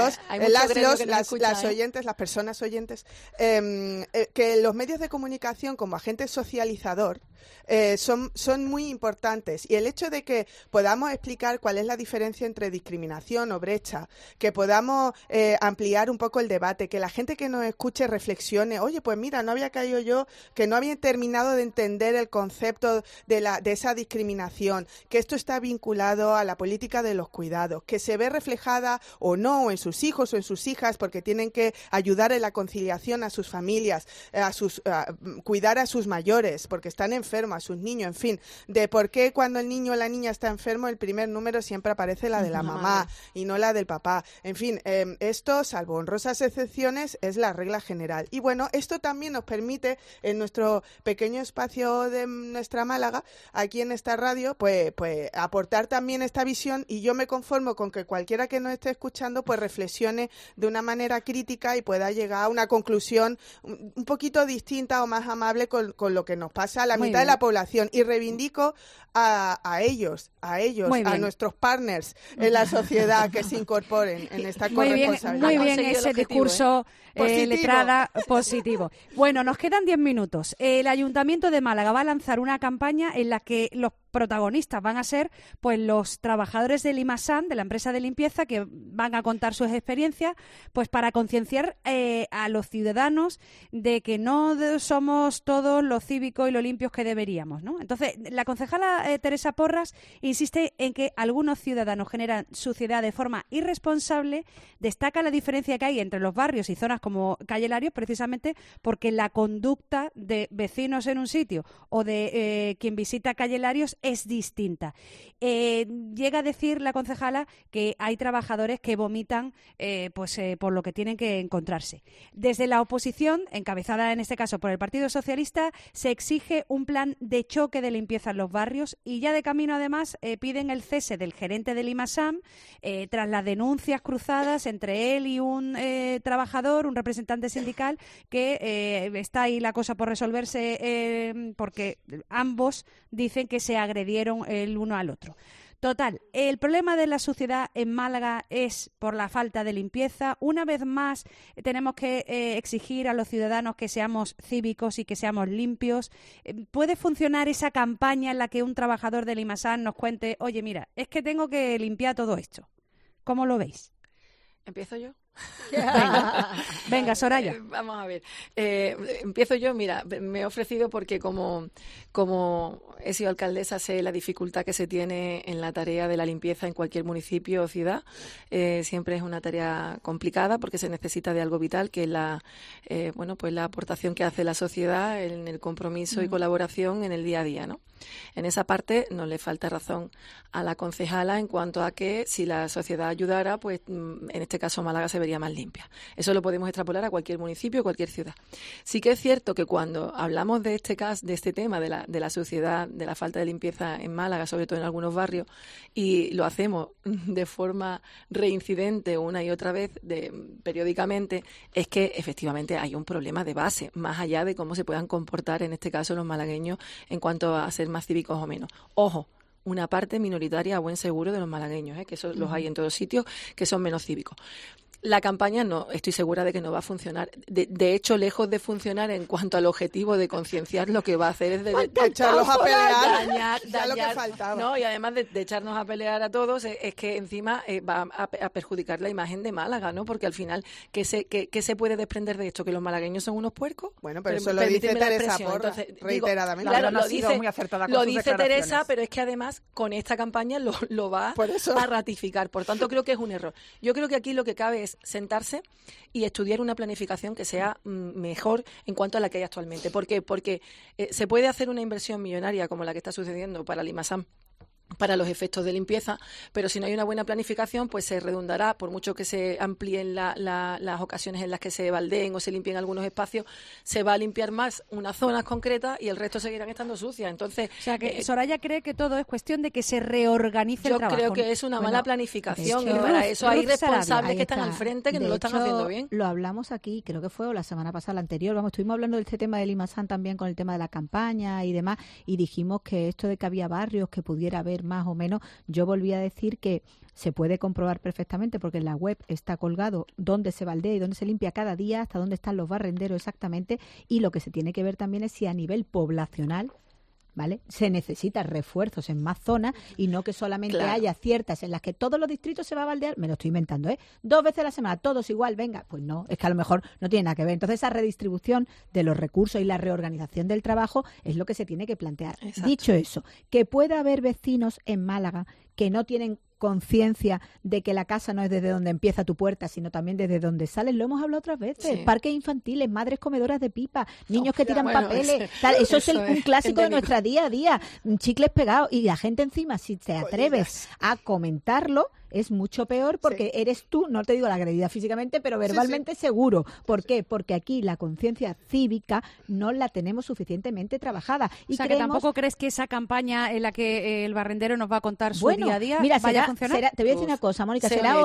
oyentes, las personas oyentes, que los medios de comunicación como agente socializador son muy importantes, y el hecho de que podamos explicar cuál es la diferencia entre discriminación o brecha, que podamos ampliar un poco el debate, que la gente que nos escuche reflexione, oye, pues mira, no había caído yo, que no había terminado de entender el concepto de esa discriminación, que esto está vinculado a la política de los cuidados, que se ve reflejada o no en sus hijos o en sus hijas, porque tienen que ayudar en la conciliación a sus familias, cuidar a sus mayores, porque están enfermos, enfermo, a sus niños, en fin, de por qué cuando el niño o la niña está enfermo el primer número siempre aparece la de la mamá y no la del papá. En fin, esto, salvo honrosas excepciones, es la regla general. Y bueno, esto también nos permite, en nuestro pequeño espacio de nuestra Málaga, aquí en esta radio, pues aportar también esta visión, y yo me conformo con que cualquiera que nos esté escuchando pues reflexione de una manera crítica y pueda llegar a una conclusión un poquito distinta o más amable con lo que nos pasa a la mitad de la población, y reivindico a ellos, a nuestros partners en la sociedad que se incorporen en esta corresponsabilidad. Muy bien ese discurso letrada positivo. Bueno, nos quedan 10 minutos. El Ayuntamiento de Málaga va a lanzar una campaña en la que los protagonistas van a ser pues los trabajadores del Limasan, de la empresa de limpieza, que van a contar sus experiencias pues para concienciar a los ciudadanos de que no somos todos los cívicos y los limpios que deberíamos, ¿no? Entonces, la concejala Teresa Porras insiste en que algunos ciudadanos generan suciedad de forma irresponsable. Destaca la diferencia que hay entre los barrios y zonas como Calle Larios, precisamente porque la conducta de vecinos en un sitio o de quien visita Calle Larios es distinta. Llega a decir la concejala que hay trabajadores que vomitan por lo que tienen que encontrarse. Desde la oposición, encabezada en este caso por el Partido Socialista, se exige un plan de choque de limpieza en los barrios, y ya de camino además piden el cese del gerente del Limasan tras las denuncias cruzadas entre él y un trabajador, un representante sindical, que está ahí la cosa por resolverse porque ambos dicen que se agredieron el uno al otro. Total, el problema de la suciedad en Málaga es por la falta de limpieza. Una vez más, tenemos que exigir a los ciudadanos que seamos cívicos y que seamos limpios. ¿Puede funcionar esa campaña en la que un trabajador del Limasan nos cuente, oye, mira, es que tengo que limpiar todo esto? ¿Cómo lo veis? ¿Empiezo yo? Venga, Soraya. Vamos a ver. Empiezo yo. Mira, me he ofrecido porque como he sido alcaldesa, sé la dificultad que se tiene en la tarea de la limpieza en cualquier municipio o ciudad. Siempre es una tarea complicada porque se necesita de algo vital, que es la aportación que hace la sociedad en el compromiso y colaboración en el día a día, ¿no? En esa parte no le falta razón a la concejala en cuanto a que si la sociedad ayudara, pues en este caso Málaga se vería más limpia. Eso lo podemos extrapolar a cualquier municipio, cualquier ciudad. Sí que es cierto que cuando hablamos de este caso, de este tema de la suciedad, de la falta de limpieza en Málaga, sobre todo en algunos barrios, y lo hacemos de forma reincidente una y otra vez, periódicamente, es que efectivamente hay un problema de base, más allá de cómo se puedan comportar en este caso los malagueños en cuanto a ser más cívicos o menos. Ojo, una parte minoritaria a buen seguro de los malagueños, que eso los hay en todos sitios, que son menos cívicos. La campaña no, estoy segura de que no va a funcionar. De hecho, lejos de funcionar en cuanto al objetivo de concienciar, lo que va a hacer es de echarlos a pelear, dañar, lo que faltaba. ¿no? Y además de echarnos a pelear a todos, es que encima va a perjudicar la imagen de Málaga, ¿no? Porque al final, ¿qué se puede desprender de esto? ¿Que los malagueños son unos puercos? Bueno, pero eso lo dice Teresa Porras reiteradamente. Claro, lo dice Teresa, pero es que además con esta campaña lo va a ratificar. Por tanto, creo que es un error. Yo creo que aquí lo que cabe es sentarse y estudiar una planificación que sea mejor en cuanto a la que hay actualmente. ¿Por qué? Porque se puede hacer una inversión millonaria como la que está sucediendo para Limasan, para los efectos de limpieza, pero si no hay una buena planificación, pues se redundará, por mucho que se amplíen las ocasiones en las que se baldeen o se limpien algunos espacios, se va a limpiar más unas zonas concretas y el resto seguirán estando sucias. Entonces, o sea, que Soraya cree que todo es cuestión de que se reorganice el trabajo. Yo creo que es una mala planificación, y para eso hay responsables que están al frente que no lo están haciendo bien. Lo hablamos aquí, creo que fue la semana pasada, la anterior, estuvimos hablando de este tema de Limasan también con el tema de la campaña y demás, y dijimos que esto de que había barrios que pudiera haber más o menos, yo volví a decir que se puede comprobar perfectamente porque en la web está colgado dónde se baldea y dónde se limpia cada día, hasta dónde están los barrenderos exactamente, y lo que se tiene que ver también es si a nivel poblacional, ¿vale?, se necesitan refuerzos en más zonas y no que solamente haya ciertas en las que todos los distritos se va a baldear, me lo estoy inventando, 2 veces a la semana, todos igual, venga, pues no, es que a lo mejor no tiene nada que ver. Entonces esa redistribución de los recursos y la reorganización del trabajo es lo que se tiene que plantear. Exacto. Dicho eso, que pueda haber vecinos en Málaga que no tienen conciencia de que la casa no es desde donde empieza tu puerta, sino también desde donde sales. Lo hemos hablado otras veces. Sí. Parques infantiles, madres comedoras de pipa, niños que tiran bueno, papeles. Tal. Eso es un clásico de nuestra día a día. Chicles pegados. Y la gente encima, si te atreves a comentarlo, es mucho peor porque eres tú, no te digo la agredida físicamente, pero verbalmente seguro. ¿Por qué? Porque aquí la conciencia cívica no la tenemos suficientemente trabajada. Y o sea, creemos... que tampoco crees que esa campaña en la que el barrendero nos va a contar su día a día mira, vaya a funcionar. te voy a decir una cosa, Mónica, será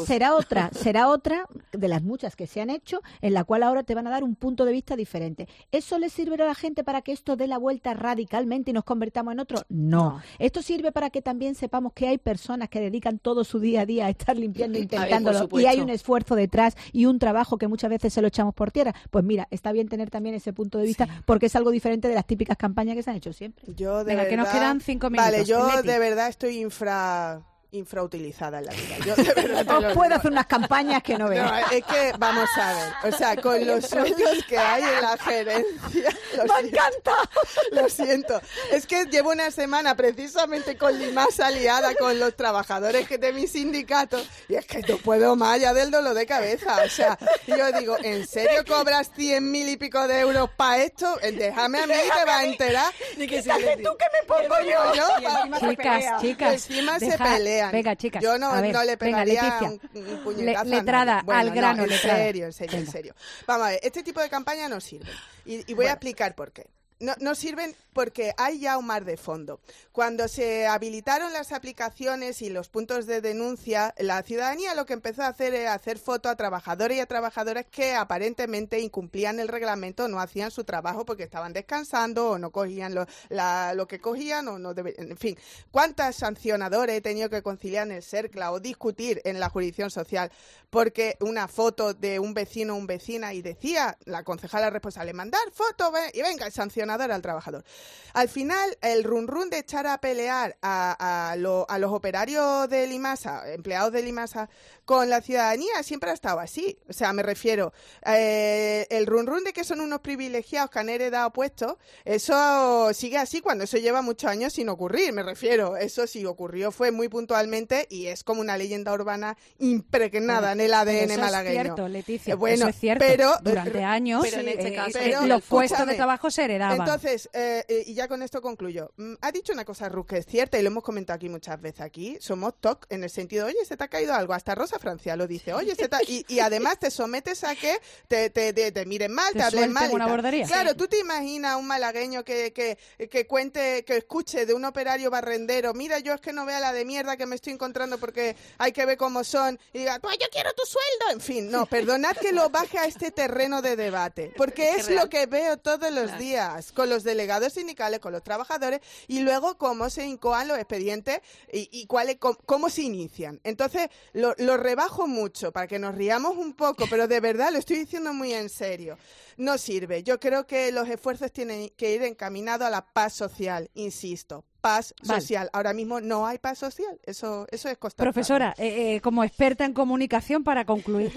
otra de las muchas que se han hecho, en la cual ahora te van a dar un punto de vista diferente. ¿Eso le sirve a la gente para que esto dé la vuelta radicalmente y nos convertamos en otro? No. Esto sirve para que también sepamos que hay personas que dedican todo su día a día a estar limpiando, intentándolo, y hay un esfuerzo detrás y un trabajo que muchas veces se lo echamos por tierra. Pues mira, está bien tener también ese punto de vista, porque es algo diferente de las típicas campañas que se han hecho siempre. Yo de Venga, verdad, que nos quedan 5 minutos. Vale, yo Leti. de verdad estoy infrautilizada en la vida. Yo de verdad te lo Os puedo digo. hacer unas campañas que no veas. No, es que, vamos a ver, o sea, con los sueldos que hay en la gerencia... ¡Me encanta! Lo siento. Es que llevo una semana precisamente con Limasa liada con los trabajadores de mi sindicato y es que no puedo más ya del dolor de cabeza. O sea, yo digo, ¿en serio cobras 100.000 y pico de euros para esto? Déjame a mí, te vas a enterar. Quítate tú que me pongo yo. Chicas, Encima se deja- pelean. Venga, chicas. Yo no, a ver, no le venga, pegaría Leticia. un puñetazo a nadie. Letrada, Bueno, al grano, no, letrada. en serio. Vamos a ver, este tipo de campaña no sirve. Y voy a explicar por qué. No sirven porque hay ya un mar de fondo. Cuando se habilitaron las aplicaciones y los puntos de denuncia, la ciudadanía lo que empezó a hacer era hacer foto a trabajadores y a trabajadoras que aparentemente incumplían el reglamento, no hacían su trabajo porque estaban descansando o no cogían lo que cogían o no deberían. En fin, ¿cuántas sancionadores he tenido que conciliar en el CERCLA o discutir en la jurisdicción social porque una foto de un vecino o una vecina y decía la concejala responsable, mandar foto y venga el sancionador al trabajador? Al final, el run de echar a pelear a los operarios de Limasa, empleados de Limasa, con la ciudadanía siempre ha estado así. O sea, me refiero, el run de que son unos privilegiados que han heredado puestos, eso sigue así cuando eso lleva muchos años sin ocurrir. Me refiero, eso sí ocurrió, fue muy puntualmente y es como una leyenda urbana impregnada en el ADN eso es malagueño. cierto, Leticia, Bueno, eso es cierto. pero Durante años pero en este caso, los puestos de escúchame, trabajo se heredaban. Entonces, y ya con esto concluyo. Ha dicho una cosa, Ruth, que es cierta y lo hemos comentado aquí muchas veces. Aquí somos TOC en el sentido, oye, se te ha caído algo. Hasta Rosa Francia lo dice, oye, y además te sometes a que te miren mal, te hablen mal. una bordería. Claro, tú te imaginas un malagueño que cuente, que escuche de un operario barrendero, mira, yo es que no vea la de mierda que me estoy encontrando porque hay que ver cómo son, y diga, pues yo quiero tu sueldo. En fin, no, perdonad que lo baje a este terreno de debate, porque es lo que veo todos los días con los delegados sindicales, con los trabajadores, y luego cómo se incoan los expedientes y cómo se inician. Entonces, lo rebajo mucho para que nos riamos un poco, pero de verdad lo estoy diciendo muy en serio. No sirve. Yo creo que los esfuerzos tienen que ir encaminados a la paz social, insisto. Paz social. Ahora mismo no hay paz social. Eso es constatable. Profesora, como experta en comunicación, para concluir.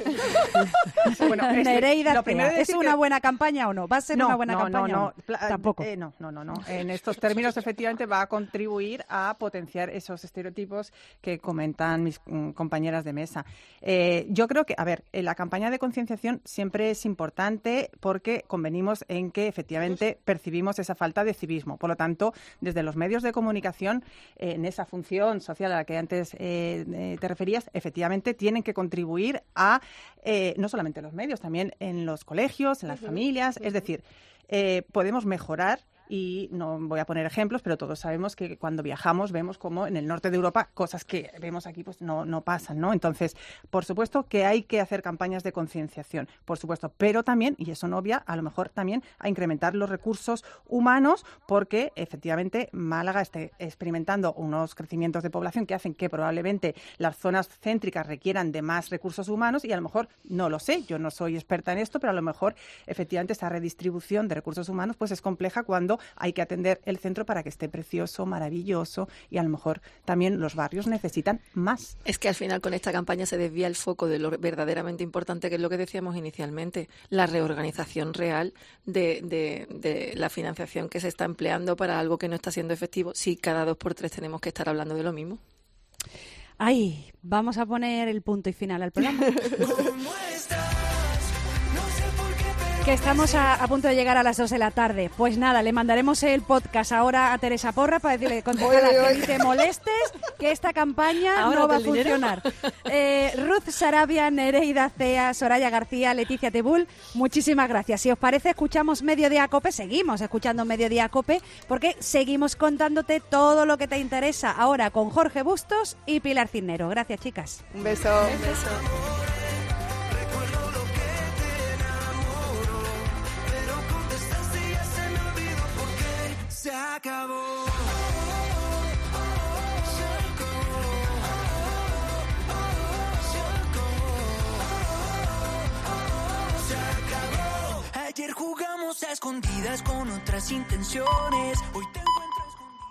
Bueno, Nereida lo primero Cea, es ¿es una buena campaña o no? ¿Va a ser una buena campaña o no? Tampoco. No. En estos términos, efectivamente, va a contribuir a potenciar esos estereotipos que comentan mis compañeras de mesa. Yo creo que, a ver, la campaña de concienciación siempre es importante porque convenimos en que, efectivamente, percibimos esa falta de civismo. Por lo tanto, desde los medios de comunicación, en esa función social a la que antes te referías, efectivamente tienen que contribuir a, no solamente los medios, también en los colegios, en las familias, es decir, podemos mejorar. Y no voy a poner ejemplos, pero todos sabemos que cuando viajamos vemos como en el norte de Europa cosas que vemos aquí pues no pasan, ¿no? Entonces, por supuesto que hay que hacer campañas de concienciación, por supuesto, pero también, y eso no obvia, a lo mejor también a incrementar los recursos humanos porque efectivamente Málaga está experimentando unos crecimientos de población que hacen que probablemente las zonas céntricas requieran de más recursos humanos y a lo mejor, no lo sé, yo no soy experta en esto, pero a lo mejor efectivamente esta redistribución de recursos humanos pues es compleja cuando hay que atender el centro para que esté precioso, maravilloso y a lo mejor también los barrios necesitan más. Es que al final con esta campaña se desvía el foco de lo verdaderamente importante, que es lo que decíamos inicialmente, la reorganización real de la financiación que se está empleando para algo que no está siendo efectivo si cada 2 por 3 tenemos que estar hablando de lo mismo. Ay, vamos a poner el punto y final al programa. Que estamos a punto de llegar a las 2 de la tarde. Pues nada, le mandaremos el podcast ahora a Teresa Porra para decirle, concejala, que ni te molestes, que esta campaña ¿Ahora no va a del dinero? funcionar. Ruth Sarabia, Nereida Cea, Soraya García, Leticia Tebul, muchísimas gracias. Si os parece, escuchamos Mediodía Cope, seguimos escuchando Mediodía Cope, porque seguimos contándote todo lo que te interesa ahora con Jorge Bustos y Pilar Cisnero. Gracias, chicas. Un beso. Un beso. Se acabó. Ayer jugamos a escondidas con otras intenciones. Hoy te